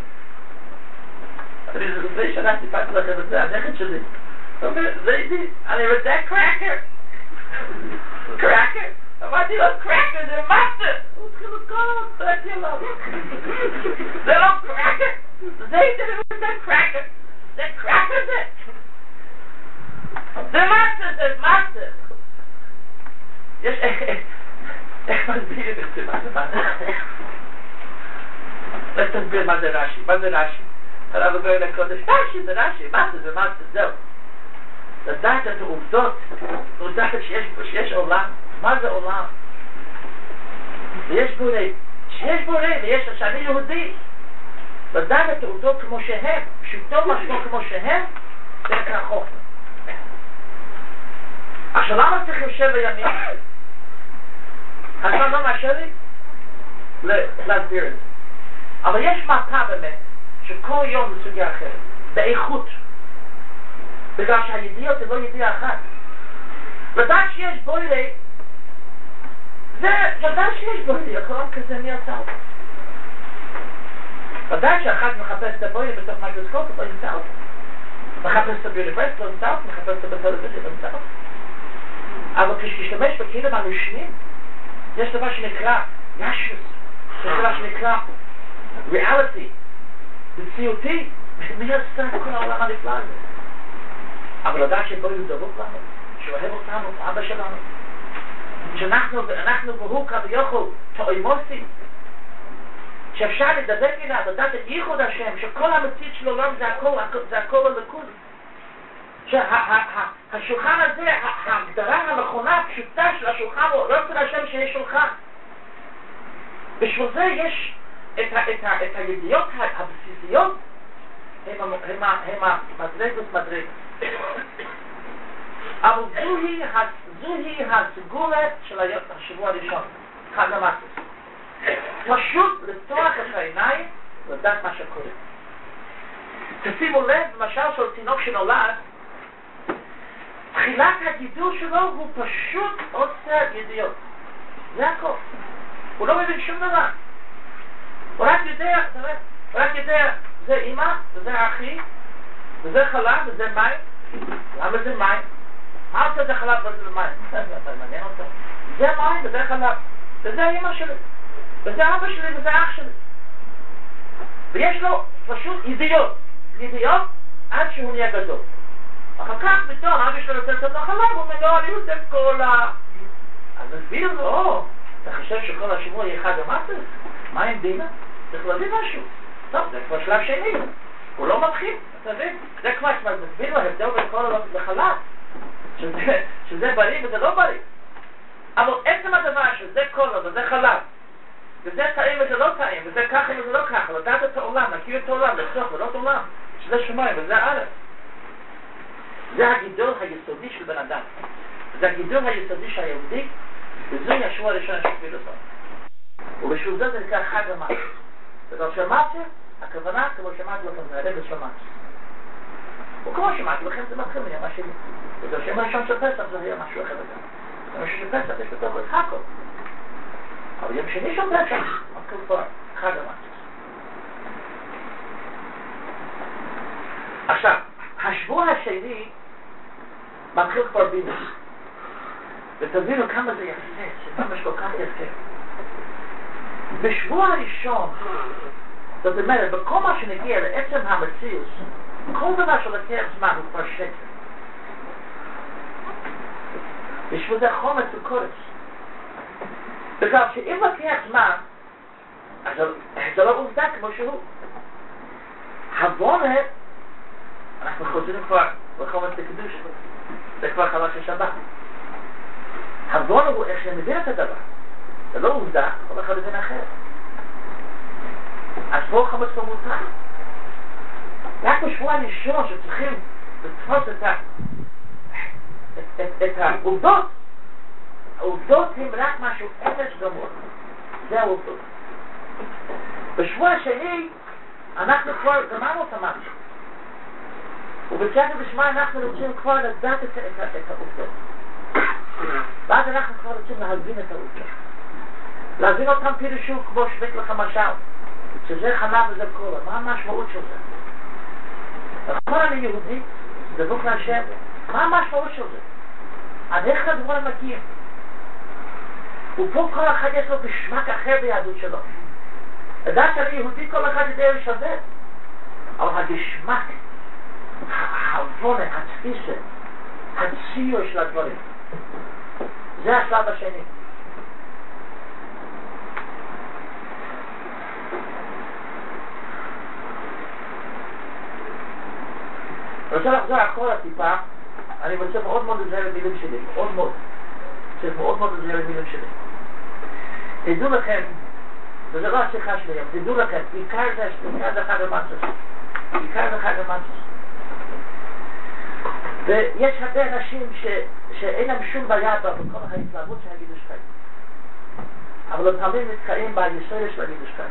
אני לפני שנה סיפרתי לכם את זה, הנכד שלי. הוא אומר, זה איתי, אני רוצה קרקר. קרקר? אמרתי לו, קרקר זה מאסטר! הוא התחיל לקרוא, צעקתי עליו. זה לא קרקר! זה זה קרקר! זה קרקר זה! זה מאסטר, זה מאסטר! יש... איך מסבירים את זה? מה זה מאסטר? לך תסביר מה זה רש"י. מה זה רש"י? הרב הגוי לקודש, רש"י זה רש"י, מאסטר זה מאסטר, זהו. לדעת את העובדות, לדעת שיש עולם. מה זה עולם? ויש בורא, שיש בורא ויש שאני יהודי. לדעת את העובדות כמו שהם, פשוטו משמעו כמו שהם, זה נקרא חוכמה. עכשיו למה צריך יושב בימים? אז לא מאשר לי להסביר את זה. אבל יש מפה באמת, שכל יום זה סוגיה אחרת, באיכות. בגלל שהידיעות זה לא ידיעה אחת. לדעת שיש בוירי, זה לדעת שיש בוירי, הקוראים כזה מי עשה אותו. לדעת שאחד מחפש את הבוירי בתוך מיקרוסקופ, לא ימצא אותו. מחפש את הביוניברסיט, לא ימצא אותו, מחפש את בטלוויזיה, לא ימצא אותו. אבל כשתשתמש בכלים הנושמים, יש דבר שנקרא ישוס, יש דבר שנקרא ריאליטי, מציאותי, מי עשה את כל העולם הנפלא הזה? אבל לדעת שבו הוא דבוק לנו, שהוא אוהב אותנו, אבא שלנו, שאנחנו והוא כביכול תאימוסים, שאפשר לדבק אליו, לדעת את ייחוד השם, שכל המציאות של העולם זה הכל, זה הכל הליכוד. שהשולחן הזה, ההגדרה הנכונה, הפשוטה של השולחן, לא אצל השם שיש שולחן. בשביל זה יש את הידיעות הבסיסיות, הם המדרגות מדרגות. אבל זוהי הסגולה של השבוע הראשון, חג המסות. פשוט לפתוח את העיניים ולדעת מה שקורה. תשימו לב, למשל של תינוק שנולד, תחילת הגידול שלו הוא פשוט עושה ידיעות. זה הכל. הוא לא מבין שום דבר. הוא רק יודע, הוא רק יודע, זה אמא, וזה אחי, וזה חלב, וזה מים. למה זה מים? מה עושה זה חלב וזה מים? זה מעניין אותו. זה מים וזה חלב. וזה אמא שלי. וזה אבא שלי וזה אח שלי. ויש לו פשוט ידיעות. ידיעות עד שהוא נהיה גדול. אחר כך פתאום אבא שלו רוצה לעשות לו חלב, הוא אומר לו, אני רוצה קולה. אז נסביר לו, או, אתה חושב שכל השבוע יהיה חג המסות? מה עם דינה? צריך להביא משהו. טוב, זה כבר שלב שני. הוא לא מתחיל, אתה מבין? זה כבר מסביר לו, הבדל בין כל הלא לחלב. שזה בריא וזה לא בריא. אבל עצם הדבר שזה קולה וזה חלב, וזה טעים וזה לא טעים, וזה ככה וזה לא ככה, לדעת את העולם, להכיר את העולם, לצורך ולא את העולם, שזה שמיים וזה ארץ. זה הגידול היסודי של בן אדם. זה הגידול היסודי של היהודי, וזוהי השבוע הראשון שפעיל אותו. ובשביל זה זה נקרא חג המסות. בגלל שמעתי, הכוונה, כמו שמעתי לכם, זה הרב שמעתי. וכמו שמעתי לכם, זה מתחיל מיום השני. בגלל שם הראשון של פסח זה היה משהו אחר לגמרי. יום השני של פסח יש בתוך את הכל. אבל יום שני של פסח, מתחיל כבר חג המסות. עכשיו, השבוע השני מתחיל כבר בינה. ותבינו כמה זה יפה, שכמה יש כל כך יפה. בשבוע הראשון, זאת אומרת, בכל מה שנגיע לעצם המציאות, כל דבר שלוקח זמן הוא כבר שקר. בשביל זה חומץ וקורץ. בגלל שאם לוקח זמן, אז זה לא עובדה כמו שהוא. הבונה, אנחנו חוזרים כבר לחומץ לקדוש, זה כבר חלק של שבת. הבונה הוא איך שמבין את הדבר. זה לא עובדה, כל אחד מבין אחרת. אז פה חמץ כבר מותר. רק בשבוע הראשון שצריכים לתפוס את ה... את, את, את העובדות. העובדות הם רק משהו אפס גמור. זה העובדות. בשבוע השני אנחנו כבר גמרנו את המשהו. ובצד בשמה אנחנו רוצים כבר לדעת את, את, את העובדות. ואז אנחנו כבר רוצים להבין את העובדות. להבין אותם פירושו כמו שבק לך משל. שזה חלב וזה קולה. מה המשמעות של זה? אמר אני יהודי, דבוק להשם. מה המשמעות של זה? עד איך הדברים מגיעים? ופה כל אחד יש לו בשמק אחר ביהדות שלו. לדעת שאני יהודי, כל אחד יודע לשווה. אבל הגשמק, ההבונה, התפיסה, הציור של הדברים, זה השלב השני. אני רוצה לחזור אחורה טיפה, אני רוצה מאוד מאוד לזהר למילים שלי, מאוד מאוד. צריך מאוד מאוד לזהר למילים שלי. תדעו לכם, וזה לא השיחה שלי, אבל תדעו לכם, עיקר זה, עיקר זה חג המאצוס. עיקר זה חג המאצוס. ויש הרבה אנשים ש, שאין להם שום בעיה בכל ההתלהבות של הגידושקאי. אבל לפעמים נתקעים ביסוד של הגידושקאי.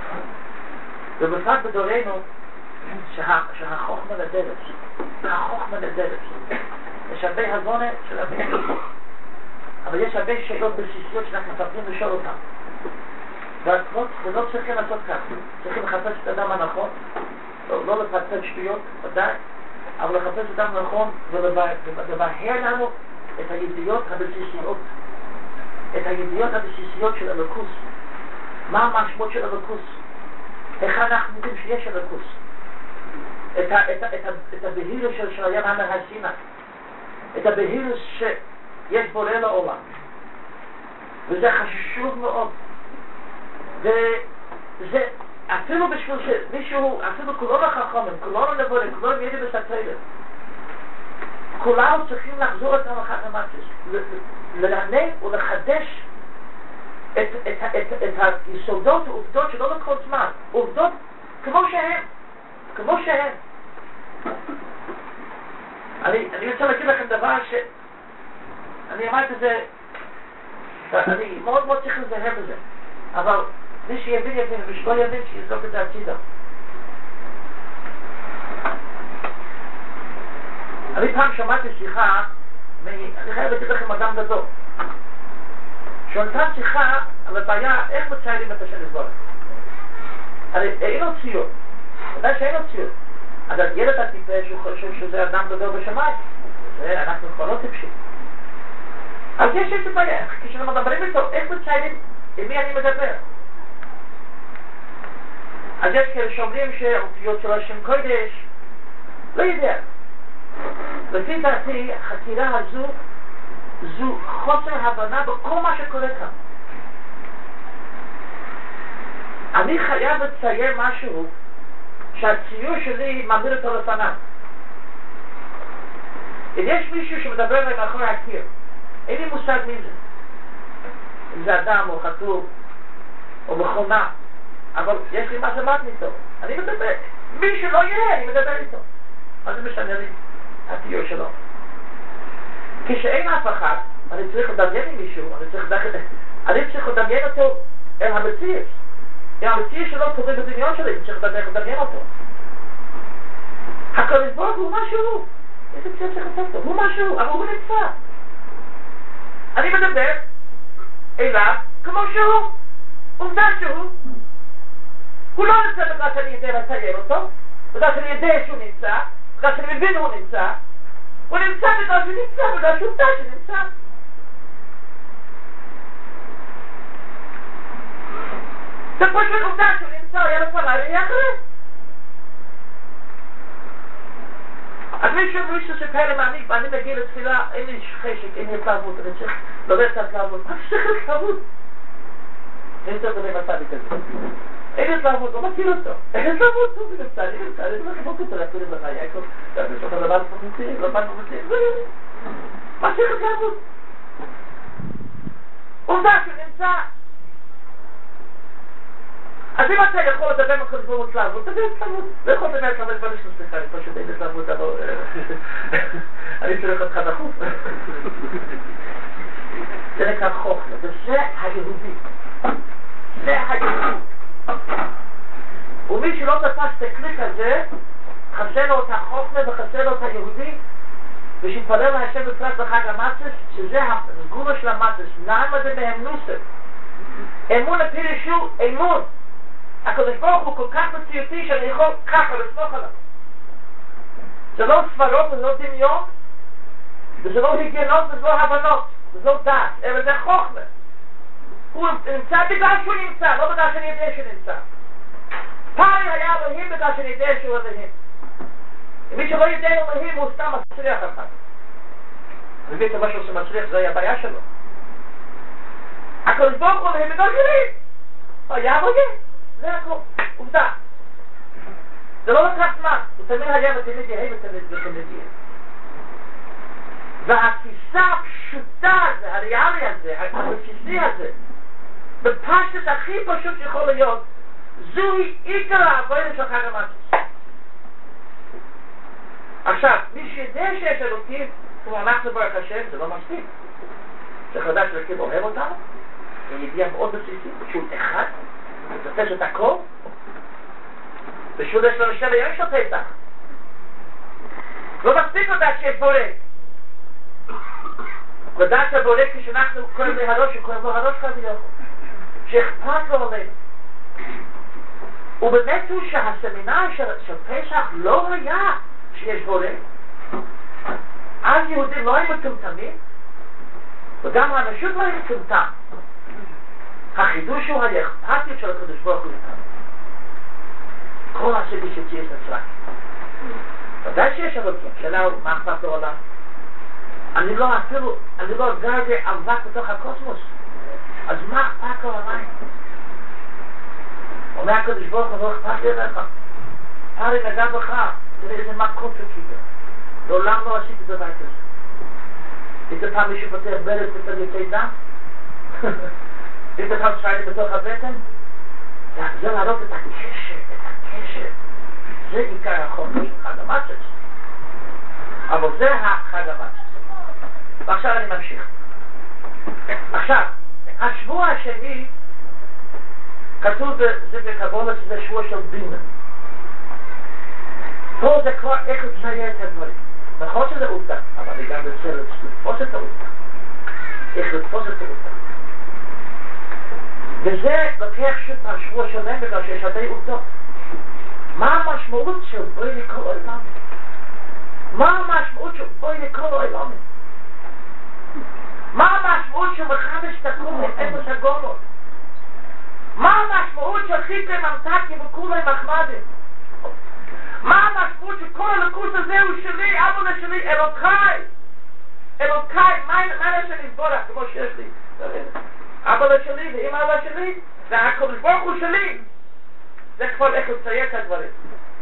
ובפרט בדורנו, שה, שהחוכמה לדרך, החוכמה לדרך. יש הרבה הבונה של הרבה. אבל יש הרבה שאלות בסיסיות שאנחנו מפחדים לשאול אותן. ולא צריכים לעשות כך. צריכים לחפש את האדם הנכון, לא, לא לפצל שטויות, ודאי, אבל לחפש את האדם הנכון ולבהר לנו את הידיעות הבסיסיות. את הידיעות הבסיסיות של אלוקוס. מה המשמעות של אלוקוס? איך אנחנו יודעים שיש אלוקוס? את, ה, את, ה, את, ה, את הבהירוס של, של הים המהסינה. את הבהירוס שיש בורא לעולם. וזה חשוב מאוד. וזה אפילו בשביל שמישהו, אפילו כולנו חכמים, כולנו נבורים, כולנו ידעים בסתירה. כולנו צריכים לחזור את המחת המאצוס, לרענן ולחדש את, את, את, את היסודות העובדות שלא לכל זמן, עובדות כמו שהן, כמו שהן. אני, אני רוצה להגיד לכם דבר ש... אני אמרתי את זה, אני מאוד מאוד צריך לזהר בזה, אבל מי שיבין יבין, מי שלא יבין שיזרוק את זה הצידה. אני פעם שמעתי שיחה, אני חייב להגיד לכם אדם גדול, שעונתה שיחה על הבעיה איך מציירים את השם יתברך. הרי אין לו ציור, ודאי שאין לו ציור, אבל ילד הטיפש הוא חושב שזה אדם גדול בשמיים, זה אנחנו כבר לא טיפשים. אז יש איזה בעיה, כשאנחנו מדברים איתו, איך מציירים, עם מי אני מדבר? אז יש כאלה שאומרים שהאותיות של השם קודש, לא יודע. לפי דעתי, החקירה הזו, זו חוסר הבנה בכל מה שקורה כאן. אני חייב לצייר משהו שהציור שלי מעמיד אותו לפניו. אם יש מישהו שמדבר עליי מאחורי הקיר, אין לי מושג מי זה. אם זה אדם או חתול או מכונה, אבל יש לי מה זה מת איתו. אני מדבר, מי שלא יהיה, אני מדבר איתו. מה זה משנה לי? הציור שלו. כשאין אף אחד, אני צריך לדמיין עם מישהו, אני צריך לדמיין, אני צריך לדמיין אותו אל המציאות. אם המציאות שלו קורה בדמיון שלי, אני צריך לדמיין אותו. הקדוש ברוך הוא משהו. איזה ציור צריך לעשות אותו? הוא משהו, אבל הוא נמצא. אני מדבר אליו כמו שהוא. עובדה שהוא. הוא לא נמצא בגלל שאני יודע לצייר אותו, בגלל שאני יודע שהוא נמצא, בגלל שאני מבין הוא נמצא, הוא נמצא בגלל שהוא נמצא, בגלל שהוא עובדה שנמצא. זה פשוט עובדה שהוא נמצא, היה לפניי ויהיה אחרי. אז מישהו מישהו שפעלה מעניק, ואני מגיע לתפילה, אין לי חשק, אין לי התלהבות, אני צריך לומד את התלהבות. מה שצריך התלהבות? אין יותר בני מצדיק הזה. אין התלהבות, לא מכיר אותו. אין התלהבות, הוא נמצא, אני נמצא, אני לא חבוק אותו, להקורים לך, יעקב, יש לך לבן פרמוצים, לבן פרמוצים, מה שצריך התלהבות? עובדה שהוא נמצא. אז אם אתה יכול לדבר מכל דבר התלהבות, תדבר התלהבות. לא יכול לדבר התלהבות, בוא נשנו סליחה, אני פשוט אין התלהבות, אבל אני צריך אותך דחוף. זה נקרא חוכמה, וזה היהודי. זה היהודי. ומי שלא תפס את הקליק הזה, חסר לו את החוכמה וחסר לו את היהודי, ושיתפלל להשם בפרט בחג המאצוס, שזה הסגולה של המאצוס, נעמה זה בהמנוסת. אמון הפירשו אמון. הקדוש ברוך הוא כל כך מציאותי שאני יכול ככה לסמוך עליו. זה לא סברות וזה לא דמיון, וזה לא הגיונות וזה לא הבנות, וזה לא דעת, אלא זה חוכמה. הוא נמצא בגלל שהוא נמצא, לא בגלל שאני יודע שהוא נמצא. פרי היה אלוהים בגלל שאני יודע שהוא אלוהים. מי שלא יודע אלוהים הוא סתם מצליח אחד. מביא את המשהו שמצליח, זה היה הבעיה שלו. הקדוש ברוך הוא אלוהים בגלל שלי. היה אלוהים, זה הכל, עובדה. זה לא לקח זמן, הוא תמיד היה ותמיד יהיה ותמיד יהיה. והתפיסה הפשוטה הזה, הריאלי הזה, הבסיסי הזה, בפשטות הכי פשוט שיכול להיות, זוהי עיקר העבודה של חג המצות. עכשיו, מי שיודע שיש אלוקים, כמו אנחנו ברוך השם, זה לא מספיק. צריך לדעת שאלוקים אוהב אותנו, זה ידיעה מאוד בסיסית, שהוא אחד, מתפס את הכל, ושהוא יש לנו שבע ימים של פסח. לא מספיק לדעת שיש בורא. לדעת שהבורא כשאנחנו קוראים להראש, הוא קוראים לו הראש כביכול. שאכפת לו עלינו. ובאמת הוא שהסמינר של, של פסח לא היה שיש בורא. אז יהודים לא היו מטומטמים, וגם האנושות לא היו מטומטם. החידוש הוא האכפתיות של הקדוש ברוך הוא איתנו. כל הסיבי שתהיה נצרת. ודאי שיש אלוקים, שאלה הוא מה אכפת לעולם. אני לא אפילו, אני לא גר באבק בתוך הקוסמוס. אז מה אכפת לו עליי? אומר הקדוש ברוך הוא, לא אכפת לי אליך. פרי נגע בך, תראה איזה מקום שקיבל. לעולם לא עשיתי דבר כזה. איזה פעם מישהו פותח ברז בתוך יוצאי דם? איזה פעם שיילי בתוך הבטן? זה להראות את הקשר, את הקשר. זה עיקר החומרי, חג המצות. אבל זה החג המצות. ועכשיו אני ממשיך. עכשיו, השבוע השני, כתוב זה בקבולה שזה שבוע של בינה. פה זה כבר איך לצייר את הדברים. נכון שזה עובדה, אבל אני גם רוצה לתפוס את העובדה. איך לתפוס את העובדה. וזה לוקח שוב מהשבוע שלהם בגלל שיש הרבה עובדות. מה המשמעות של בואי לכל העולם? מה המשמעות של בואי לכל העולם? מה המשמעות של מחדש תקום מאפס הגולות? מה המשמעות של חיפי ממתקים וכולי מחמדים? מה המשמעות של כל הלכוס הזה הוא שלי, אבא לשלי, אלוקאי? אלוקאי, מה לשלי בורח כמו שיש לי? אבא לשלי ואמא לשלי, והקדוש ברוך הוא שלי. זה כבר איך לצייר את הדברים.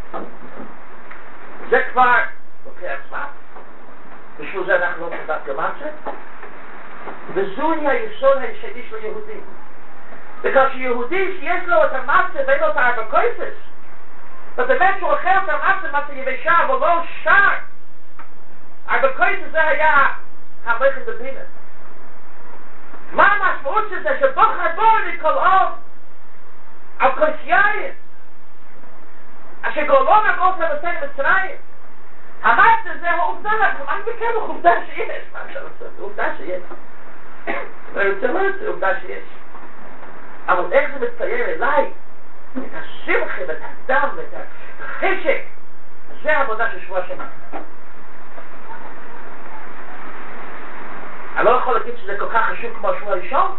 זה כבר לוקח זמן. בשביל זה אנחנו לא נדעת גמצה. וזוהי היסוד הישני של יהודי. בגלל שיהודי שיש לו את המצה ואין לו את הארבקויסס, ובאמת שהוא אוכל את המצה, מצה יבשה, אבל לא שר. הארבקויסס זה היה המלכת בבינה. מה המשמעות של זה? שבו חבור לכל אור על קוסיין אשר גולו וגול פלסטין מצרים. המצה זה העובדה, אני מכיר לך עובדה שיש. מה אתה רוצה? עובדה שיש. אני רוצה לא רוצה עובדה שיש. אבל איך זה מצייר אליי את השמחה ואת הדם ואת החשק, זה העבודה של שבוע שנה. אני לא יכול להגיד שזה כל כך חשוב כמו השבוע הראשון,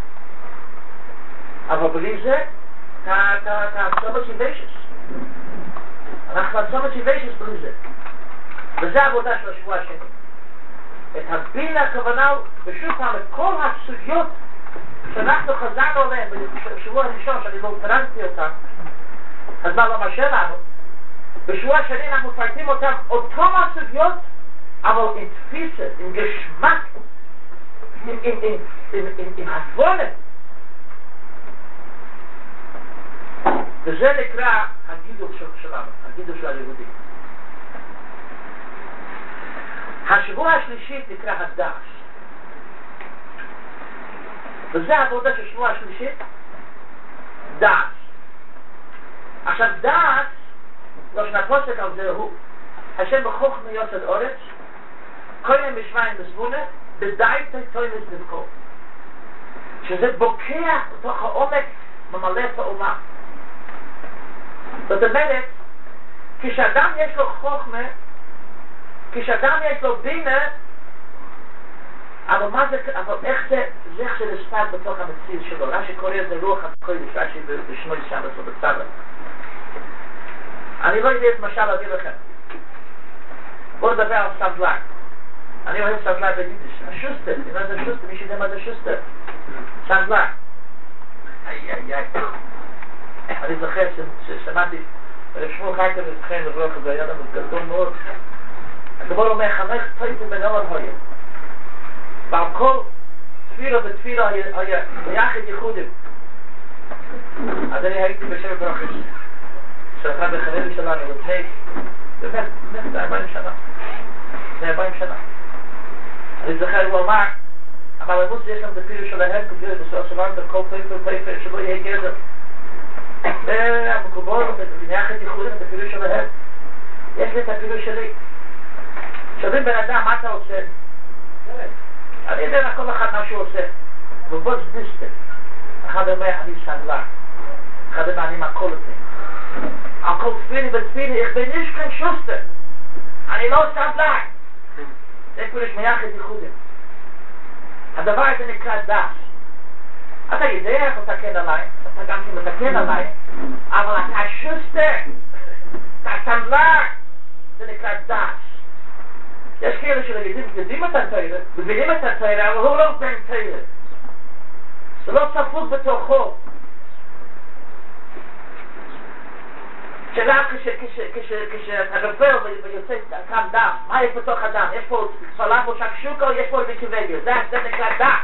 אבל בלי זה תעצום מוטיביישס. אנחנו נעצום מוטיביישס בלי זה. וזה העבודה של השבוע השני. את הבינה הכוונה בשוב פעם את כל הסוגיות שאנחנו חזרנו עליהן בשבוע הראשון, שאני לא טרנתי אותם, אז מה לא מרשה לנו? בשבוע השני אנחנו מפרטים אותם אותם הסוגיות, אבל עם תפיסה, עם גשמק, עם, עם, עם, עם, עם, עם הבונה. וזה נקרא הגידול שלנו, הגידול של היהודים. השבוע השלישית נקרא הדש. וזה העבודה של שבוע השלישית, דש. עכשיו דש, לא שנפוסק על זה הוא, השם בחוכמה יוצד אורץ, כל יום בשביים בזבונה, בדי תוימס נבקור. שזה בוקע בתוך העומק ממלא את העולם. זאת אומרת, כשאדם יש לו חוכמה, כשאדם יש לו בינה, אבל מה זה, אבל איך זה, איך זה נספק בתוך המציאות שלו. רש"י קורא את זה רוח הקודש, רש"י בשמואל שם עשו בצבא. אני לא יודע את משל להביא לכם. בואו נדבר על סבלן. אני אוהב סבלן ביידיש. השוסטר, מה זה שוסטר? מי שיודע מה זה שוסטר? סבלן. איי איי איי. אני זוכר ששמעתי, רב שמואל חייטר ותכן לברוך, זה היה לנו גדול מאוד. הדבר אומר, חמש פייטים בן אור הויה. ועל כל תפילה ותפילה היה ביחד ייחודים. אז אני הייתי בשבע ברוכש. שלחה בחלל שלנו לפני, באמת, באמת, זה ארבעים שנה. זה ארבעים שנה. אני זוכר, הוא אמר, אבל המוס יש להם תפילה שלהם, כדי בסוף שבאמת כל פייפר פייפר שלא יהיה גדר. והמקובל, ביחד ייחודים, תפילה שלהם. יש לי את התפילה שלי. שואלים בן אדם, מה אתה עושה? אני יודע כל אחד מה שהוא עושה. ובוץ דיסטר. אחד אומר, אני סבלה. אחד אומר, אני מקול אותי. על כל תפילי ותפילי, איך בין איש כאן שוסטר. אני לא סבלה. זה כולש מייחד ייחודים. הדבר הזה נקרא דס. אתה יודע איך אתה תקן עליי, אתה גם כן מתקן עליי, אבל אתה שוסטר. אתה סבלה. זה נקרא דס. יש כאלה שלגידים את התאירה, מבינים את התאירה, אבל הוא לא בן תאירה. זה לא צפות בתוכו. שאלה כשאתה רפל ויוצא כאן דם, מה יש בתוך הדם? יש פה צלב או שקשוקה או יש פה רביקיבגיה? זה נקרא דם.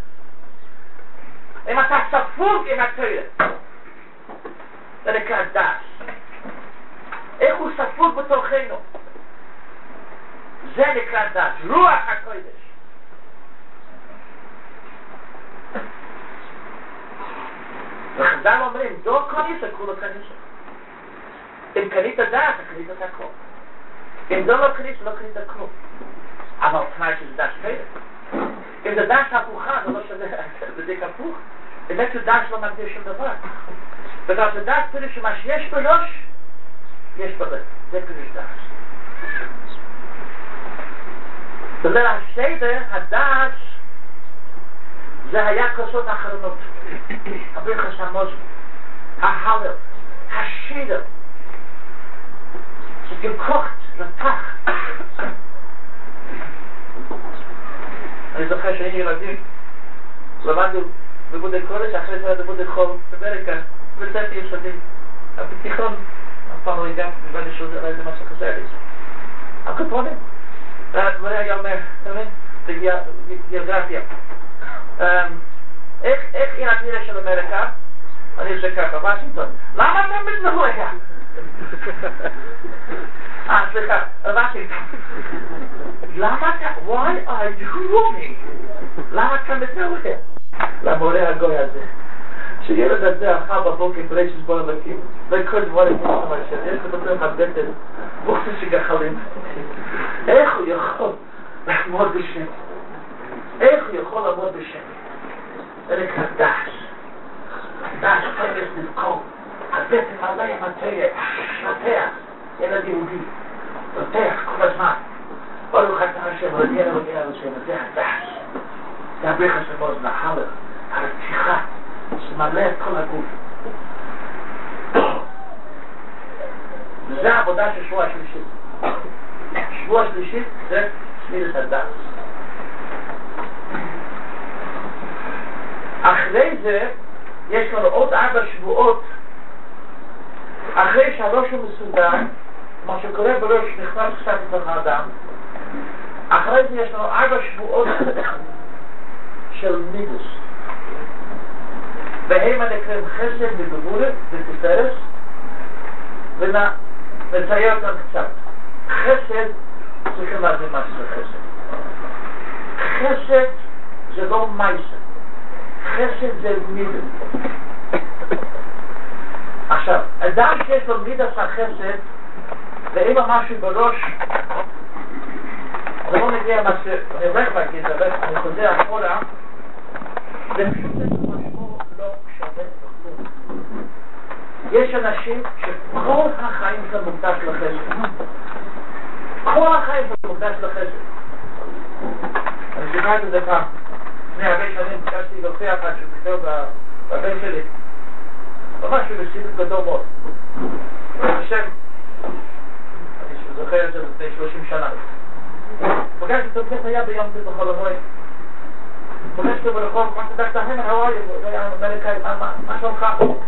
אם אתה צפות עם התאירה, זה נקרא דס. איך הוא צפות בתוכנו? זה נקרא דס, רוח הקודש. וחז"ל אומרים, דו קניסה, כולו קניסה. אם קנית דס, קנית את הכל. אם דו לא קניסה, לא קנית כלום. אבל תנאי שזה דס קיירת. אם זה דס הפוכה, זה לא שווה, זה דיק הפוך. באמת שדס לא מגדיר שום דבר. בגלל שדס פירוש שמה שיש בראש, יש בלב. זה פירוש דס. בגלל הסדר, הדס, זה היה כוסות אחרונות. הברכס המוזם, ההלל, השידר, זה גלקוחת, רתח. אני זוכר שהיינו ילדים, למדנו בבודי קודש, אחרי זה בבודי חול באמריקה, וצאתי יסודים. בתיכון, אף פעם לא הגעתי, מבני שזה לא איזה משהו כזה לי. הקופונים. לא היה אומר, אתה מבין? זה גיאוגרפיה. איך היא הבירה של אמריקה? אני חושב ככה, וושינגטון. למה אתה מתנועה? אה, סליחה, וושינגטון. למה אתה, why are you roaming? למה אתה מתנועה? למורה הגוי הזה. שילד הזה אכל בבוקר ברשת בו אלוקים. לא יקור דבורים כמו שמשל. יש לבטר מהבטן. בוחסה שגחלים. איך הוא יכול לעמוד בשם? איך הוא יכול לעמוד בשם? זה נקרא דש. דש פרס נבקור. הבטן מלא עם התאר. נתח. ילד יהודי. נתח כל הזמן. ברוך אתה השם, רגיע רגיע השם. זה הדש. זה הברכס המוז נחלך. הרציחה. שמלא את כל הגוף. וזה העבודה של שבוע השלישית. שבוע השלישית זה שמירת הדס. אחרי זה יש לנו עוד ארבע שבועות אחרי שהראש הוא מסודר, מה שקורה בראש נכנס קצת לתוך האדם. אחרי זה יש לנו ארבע שבועות של מידוס. והם נקראים חסד וגבורה ותפארת, ונצייר אותם קצת. חסד, צריכים להבין מה זה חסד. חסד זה לא מייסה. חסד זה מידה. עכשיו, אדם שיש לו מידה של חסד, ואם משהו בראש, זה לא מגיע מה ש... אני הולך להגיד, אני חוזר אחורה, זה חסד משהו לא שווה כלום. יש אנשים שכל החיים שלהם מוקדש לחסד. כל החיים שלהם מוקדש לחסד. אני שומע את זה פעם. לפני הרבה שנים ביקשתי להוכיח עד שזכר בבן שלי. ממש הוא בסידות גדול מאוד. השם, אני זוכר את זה לפני שלושים שנה. פגשתי אותו ככה היה ביום זה בכל המועד. פגשתי אותו ברחוב, מה תדעת להם, how are you? היה אמריקאי, מה שלומך?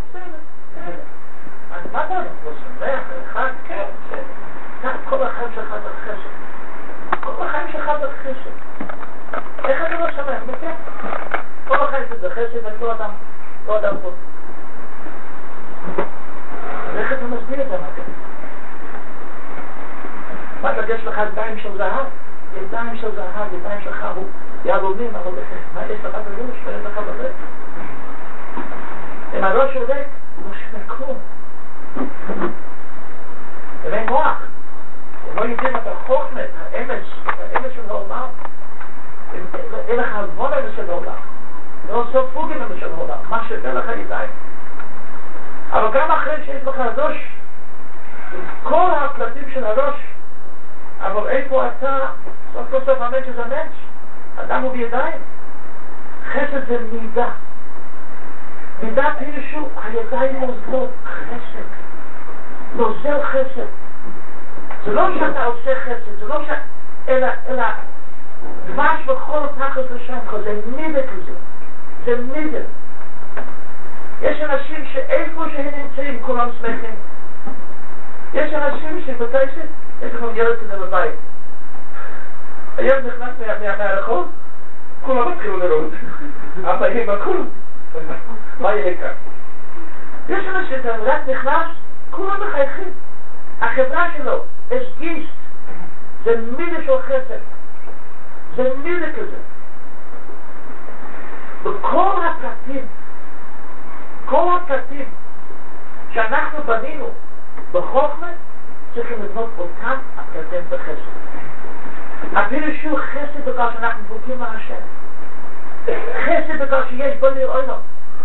אז מה אתה? לא שמח, אחד, כן, בסדר. כל החיים שלך זה חשב. כל החיים שלך זה חשב. איך אתה לא שמח? בכיף. כל החיים זה חשב ולא אדם, לא אדם פה. ואיך אתה מסביר את זה? מה תגש לך ידיים של זהב? ידיים של זהב, ידיים שלך הוא יעלומים, אבל מה יש לך בראש? מה יש לך בראש? אם הראש עובד, לא שווה כלום. זה מוח. הם לא יודעים את החוכמת, האמץ, האמץ של העולם. אין לך הזמון הזה של העולם. לא עושה פוגים הזה של העולם. מה שווה לך ידיים. אבל גם אחרי שיש לך ראש, עם כל הפלטים של הראש, אבל איפה אתה, סוף כל סוף המנש זה המנש, אדם הוא בידיים. חסד זה מידה. מידה פירשו, הידיים נוזלות חסד. נוזל חסד. זה לא שאתה עושה חסד, זה לא ש... אלא, אלא, דבש בכל תחת לשם, זה מידה כזה. זה מידה. יש אנשים שאיפה שהם נמצאים כולם שמחים. יש אנשים שבתייסת, יש לכם ילד כזה בבית. הילד נכנס מהרחוב, כולם התחילו לראות. אבא יהיה בכולם. מה יהיה כאן? יש אנשים שרק נכנס, כולם מחייכים. החברה שלו, יש גיסט. זה מידה של חסד. זה מידה כזה. בכל הפרטים, כל הפרטים שאנחנו בנינו בחוכמה, צריכים לבנות אותם הפרטים בחסד. אפילו שהוא חסד בגלל שאנחנו דבוקים להשם. חסד בגלל שיש בו לעולם.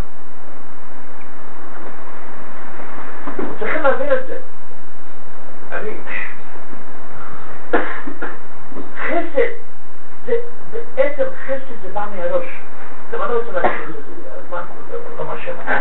צריכים להבין את זה. אני... חסד, זה בעצם חסד זה בא מהראש. זה מה לא רוצה להגיד את זה, הזמן, זה לא מה שם.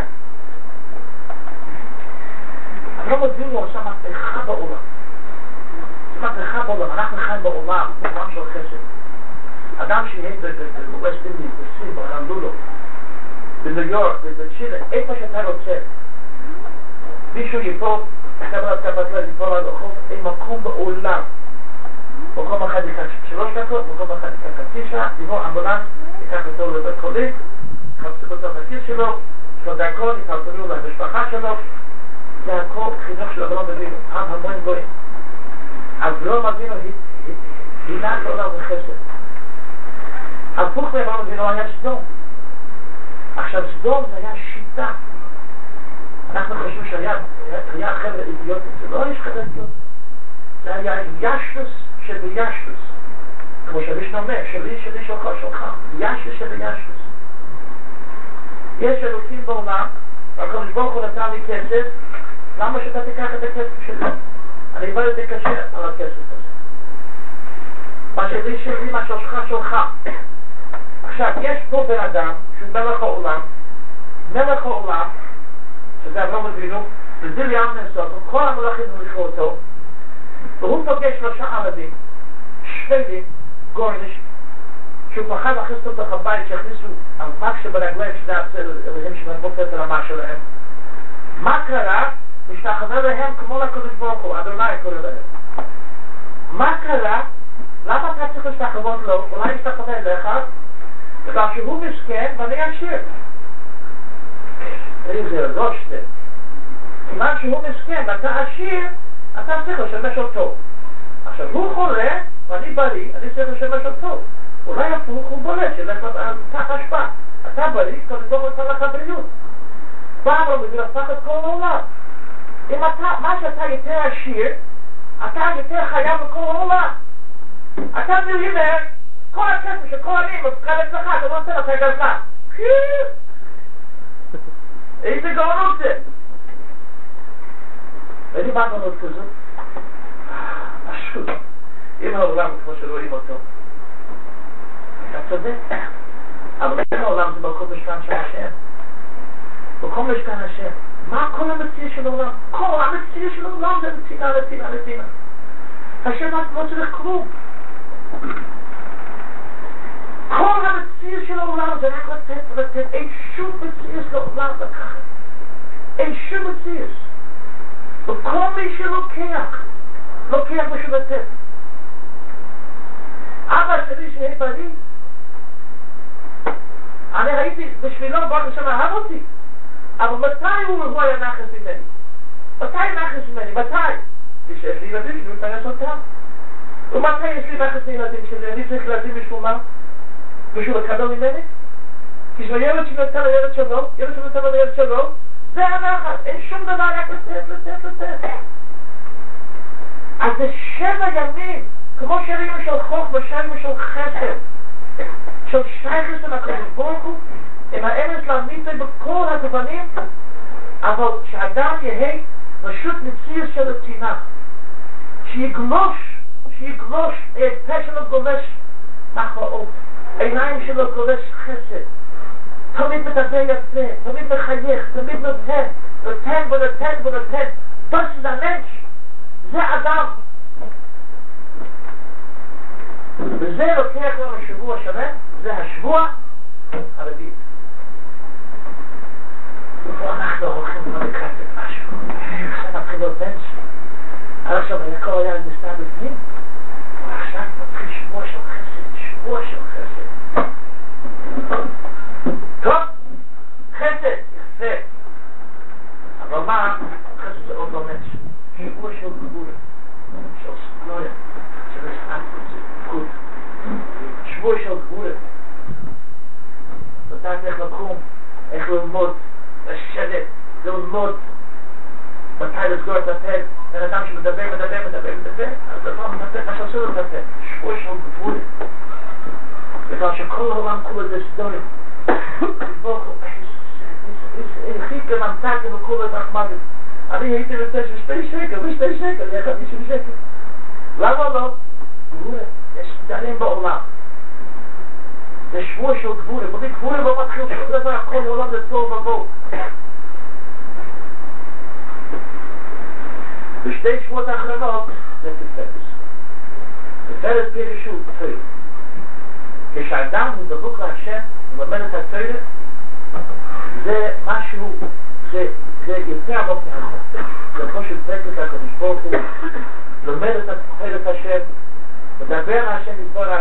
אני לא מבין לו עושה מהפכה בעולם. זה מהפכה בעולם, אנחנו חיים בעולם, בעולם של חסד. אדם שיהיה בווסט אינדיז, בסין, בהונולולו, בניו יורק, בצ'ילה, איפה שאתה רוצה. מישהו יפול, אתה בא לתקפת לה, יפול על החוף, אין מקום בעולם. מקום אחד ייקח שלוש דקות, מקום אחד ייקח חצי שעה, יבוא אמבולנס, ייקח אותו לבית חולים, יחפשו אותו בכיס שלו, יש לו דרכון, יפלטרו למשפחה שלו, זה הכל חינוך של אברהם אבינו, עם המון גויים. אברהם אבינו הינה את העולם בחסד. הפוך מאברהם אבינו היה סדום. עכשיו סדום זה היה שיטה. אנחנו חושבים שהיה חבר'ה אידיוטים, זה לא יש חבר'ה אידיוטים. זה היה ישטוס שבישטוס. כמו שמישהו אומר, שלי שלי שלך שלך, ישטוס שבישטוס. יש אלוקים בעולם, והקדוש ברוך הוא נתן לי כסף, למה שאתה תיקח את הכסף שלך? אני בא יותר קשה על הכסף הזה. מה שלי שלי, מה שלך שלך. עכשיו, יש פה בן אדם שהוא מלך העולם, מלך העולם, שזה אברהם אבינו, ודילי אמנסות, כל המלכים מלכו אותו, והוא פוגש שלושה ערבים, שוודים, גורניש, שהוא פחד להכניס אותו בתוך הבית, שהכניסו אבק שברגליים שלהם שמנבוק את הרמה שלהם. מה קרה? משתחווה להם כמו לקדוש ברוך הוא, אדוני קורא להם. מה קרה? למה אתה צריך להשתחוות לו? אולי להשתחווה אליך? בגלל שהוא מסכן ואני עשיר. זה לא שני. כיוון שהוא מסכן ואתה עשיר, אתה צריך לשמש אותו. עכשיו הוא חולה ואני בריא, אני צריך לשמש אותו. אולי הפוך הוא בולט, שלך תח השפעה. אתה בריא, קודם כל רוצה לך בריאות. פעם לא מביא לפח את כל העולם. אם אתה, מה שאתה יותר עשיר, אתה יותר חייב לכל העולם. אתה מיליונר, כל הכסף של כל עמים, מפקד אצלך, אתה לא נותן לך גזלה. איזה גאונות זה? ואני בא גאונות כזאת. פשוט. אם העולם כמו שרואים אותו, אתה צודק. אבל אין העולם זה בכל משכן של השם. בכל משכן השם. מה כל המציע של העולם? כל המציע של העולם זה נתינה, נתינה, נתינה. השם לא צריך כלום. כל המציע של העולם זה רק לתת ולתת. אין שום מציע של העולם לקחת. אין שום מציע. וכל מי שלוקח, לוקח בשביל לתת. אבא שלי שיהיה בריא, אני הייתי בשבילו ברוך השם אהב אותי, אבל מתי הוא היה נחס ממני? מתי נחס ממני? מתי? כשיש לי ילדים שאני מתפרס אותם. ומתי יש לי נחס מילדים שלי? אני צריך ילדים בשביל מה? בשביל לקבל ממני? כשהילד שלי נותן לילד שלו, ילד שלי נותן לילד שלו, זה הנחס, אין שום דבר רק לתת, לתת, לתת. אז זה שבע ימים, כמו שרים של חוכמה, שרים של חסד, של שייכות לקדוש ברוך הוא, עם האמס להאמין בכל הגוונים, אבל שאדם יהיה רשות מציאות של התינה, שיגלוש, שיגלוש, פה שלו גולש מחמאות, עיניים שלו גולש חסד, תמיד מדבר יפה, תמיד מחייך, תמיד נותן, נותן ונותן ונותן, זה זה המנש, זה אדם. וזה לוקח לנו שבוע שלם, זה השבוע הרביעי. ופה אנחנו הולכים כבר לקראת את משהו. עכשיו מתחיל להיות בנש. עד עכשיו היה כל היד מסתר בפנים, ועכשיו מתחיל שבוע של חסד, שבוע של חסד. טוב, חסד, יפה. אבל מה? חסד זה עוד לא בנש. שבוע של גבולה, של ספלויה, של הסעקות, זה פקוד. שבוע של גבולה. לדעת איך לקום, איך ללמוד, לשבת, ללמוד, מתי לסגור את הפה, בן אדם שמדבר, מדבר, מדבר, מדבר, אז זה לא מדבר, מה שעשו לו את הפה. שבוע של גבולה. בגלל שכל העולם כולו זה סדורים. ובוכו, איזה חיכה ממתקים וכולו נחמדים. אני הייתי רוצה ששתי שקל, ושתי שקל, יחד משום שקל. למה לא? גבולה, יש דברים בעולם. זה שבוע של גבולה, בלי גבולה לא מתחיל שום דבר, כל העולם זה טוב ובוא. בשתי שבועות האחרונות זה תפרס. תפרס פירושו תפרס. כשאדם הוא דבוק להשם, הוא לומד את התפרס, זה משהו, זה זה יותר עמוק מהחוק. זה כמו שפרקת הקדוש ברוך הוא, לומד את התפרס השם, מדבר השם יתברך.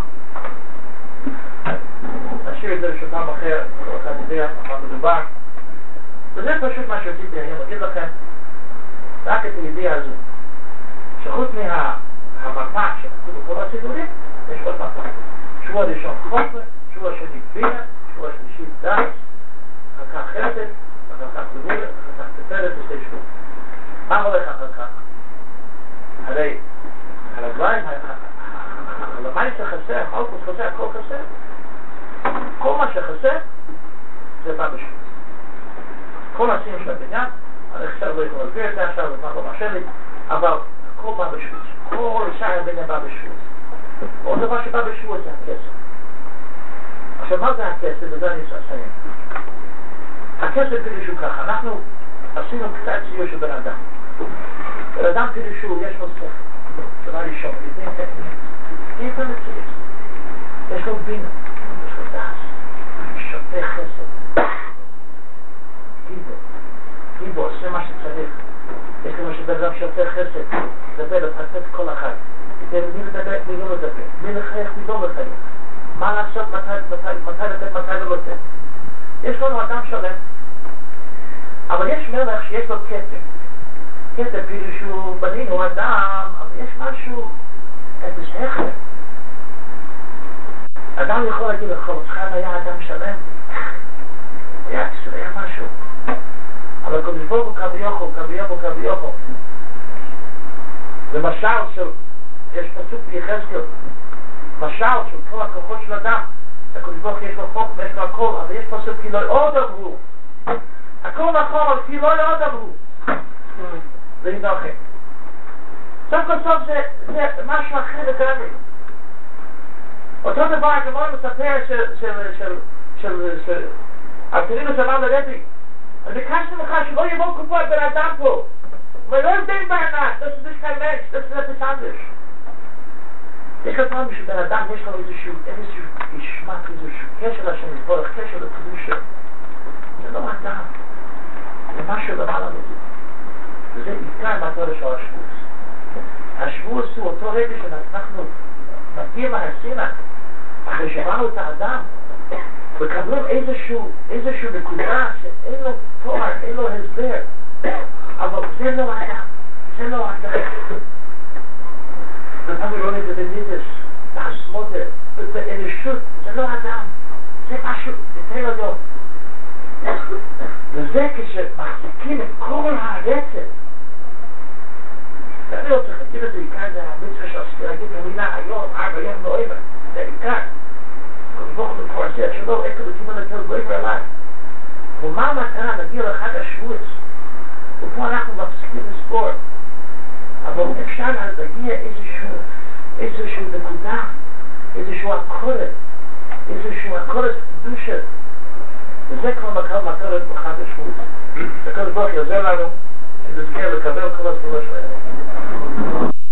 נשאיר את זה לשותף אחר, כל אחד יודע מה מדובר. וזה פשוט מה שרציתי היום להגיד לכם, רק את הידיעה הזו, שחוץ מהמפה שכתוב בכל הסידורים, יש עוד מפה. שבוע ראשון חופר, שבוע שני בינה, שבוע שלישי דס, אחר כך חסד, אחר כך גבולה, אחר כך תפארת ושתי שבוע. מה הולך אחר כך? הרי הרגליים, הלמיים שחסר, האלפוס חסר, הכל חסר. כל מה שחסר זה בא בשביל. כל השים של הבניין, אני חסר לא יכול להסביר את זה עכשיו, זה לא מרשה לי, אבל הכל בא בשביל. כל שער הבניין בא בשביל. עוד דבר שבא בשביל זה הכסף. עכשיו מה זה הכסף? וזה אני אסיים. הכסף פירושו ככה, אנחנו עשינו קצת ציור של בן אדם. בן אדם פירושו, יש לו שכל. דבר ראשון, לפני טכנית. אין כאן מציאות. יש לו בינה. שותה חסד גיבו גיבו עושה מה שצריך. יש לנו שבאדם שותה חסד דבר לתת כל החי מי לדבר, מי לא לדבר, מי לחייך, מי לא לחייך, מה לעשות, מתי לתת, מתי לא לתת. יש לנו אדם שלם, אבל יש מלך שיש לו כתב. כתב פירושו בנינו אדם, אבל יש משהו אפס אחר. אדם יכול להגיד לך, חיים היה אדם שלם, היה תסור, היה משהו. אבל קודש ברוך הוא כביוכל, כביוכל, כביוכל. למשל של, יש פסוק ביחזקאל, משל של כל הכוחות של אדם, הקודש ברוך הוא יש לו חוכמה, יש לו הכל, אבל יש פסוק כי לא עוד אמרו. הכל נכון, אבל כי לא עוד אמרו. זה נדרכם. סוף כל סוף זה משהו אחר לגמרי. אותו דבר הגמרא מספר של ארתרינו שאמר לרבי, אני ביקשתי לך שלא יבוא כפוע בן אדם פה, אבל לא יודעים בענק, das ist nicht kein Mensch, das ist etwas anderes. יש כתוב שבן אדם יש לו איזשהו נשמת, איזשהו קשר לשם יתבורך, קשר לקדושה. זה לא אדם, זה משהו למעלה מזה. וזה עיקר מטרה של השבוס. השבוס הוא אותו רגע שאנחנו נגיע מהסינה, אחרי שראינו את האדם, וקבלים איזשהו, איזשהו נקודה שאין לו תואר, אין לו הסבר, אבל זה לא אדם, זה לא אדם. אנחנו רואים את זה בנידס, בהסמודה, באנושות, זה לא אדם, זה משהו יותר עליון. וזה כשמחזיקים את כל הרצף. ואני לא צריך להגיד את זה עיקר, זה המצווה שעשיתי להגיד את המילה היום, ארבע יום נועמה, זה עיקר. ובוך לפורסי שלו, איפה לכיוון לתל גויבר עליי. ומה המטרה? נגיע לחג השבועס. ופה אנחנו מפסיקים לספור. אבל אפשר להגיע איזשהו, איזשהו נקודה, איזשהו הקורת, איזשהו הקורת קדושה. וזה כבר מקל מטרת בחג השבועס. הקדוש ברוך הוא יעזור לנו, שנזכה לקבל כל הסבורה שלהם.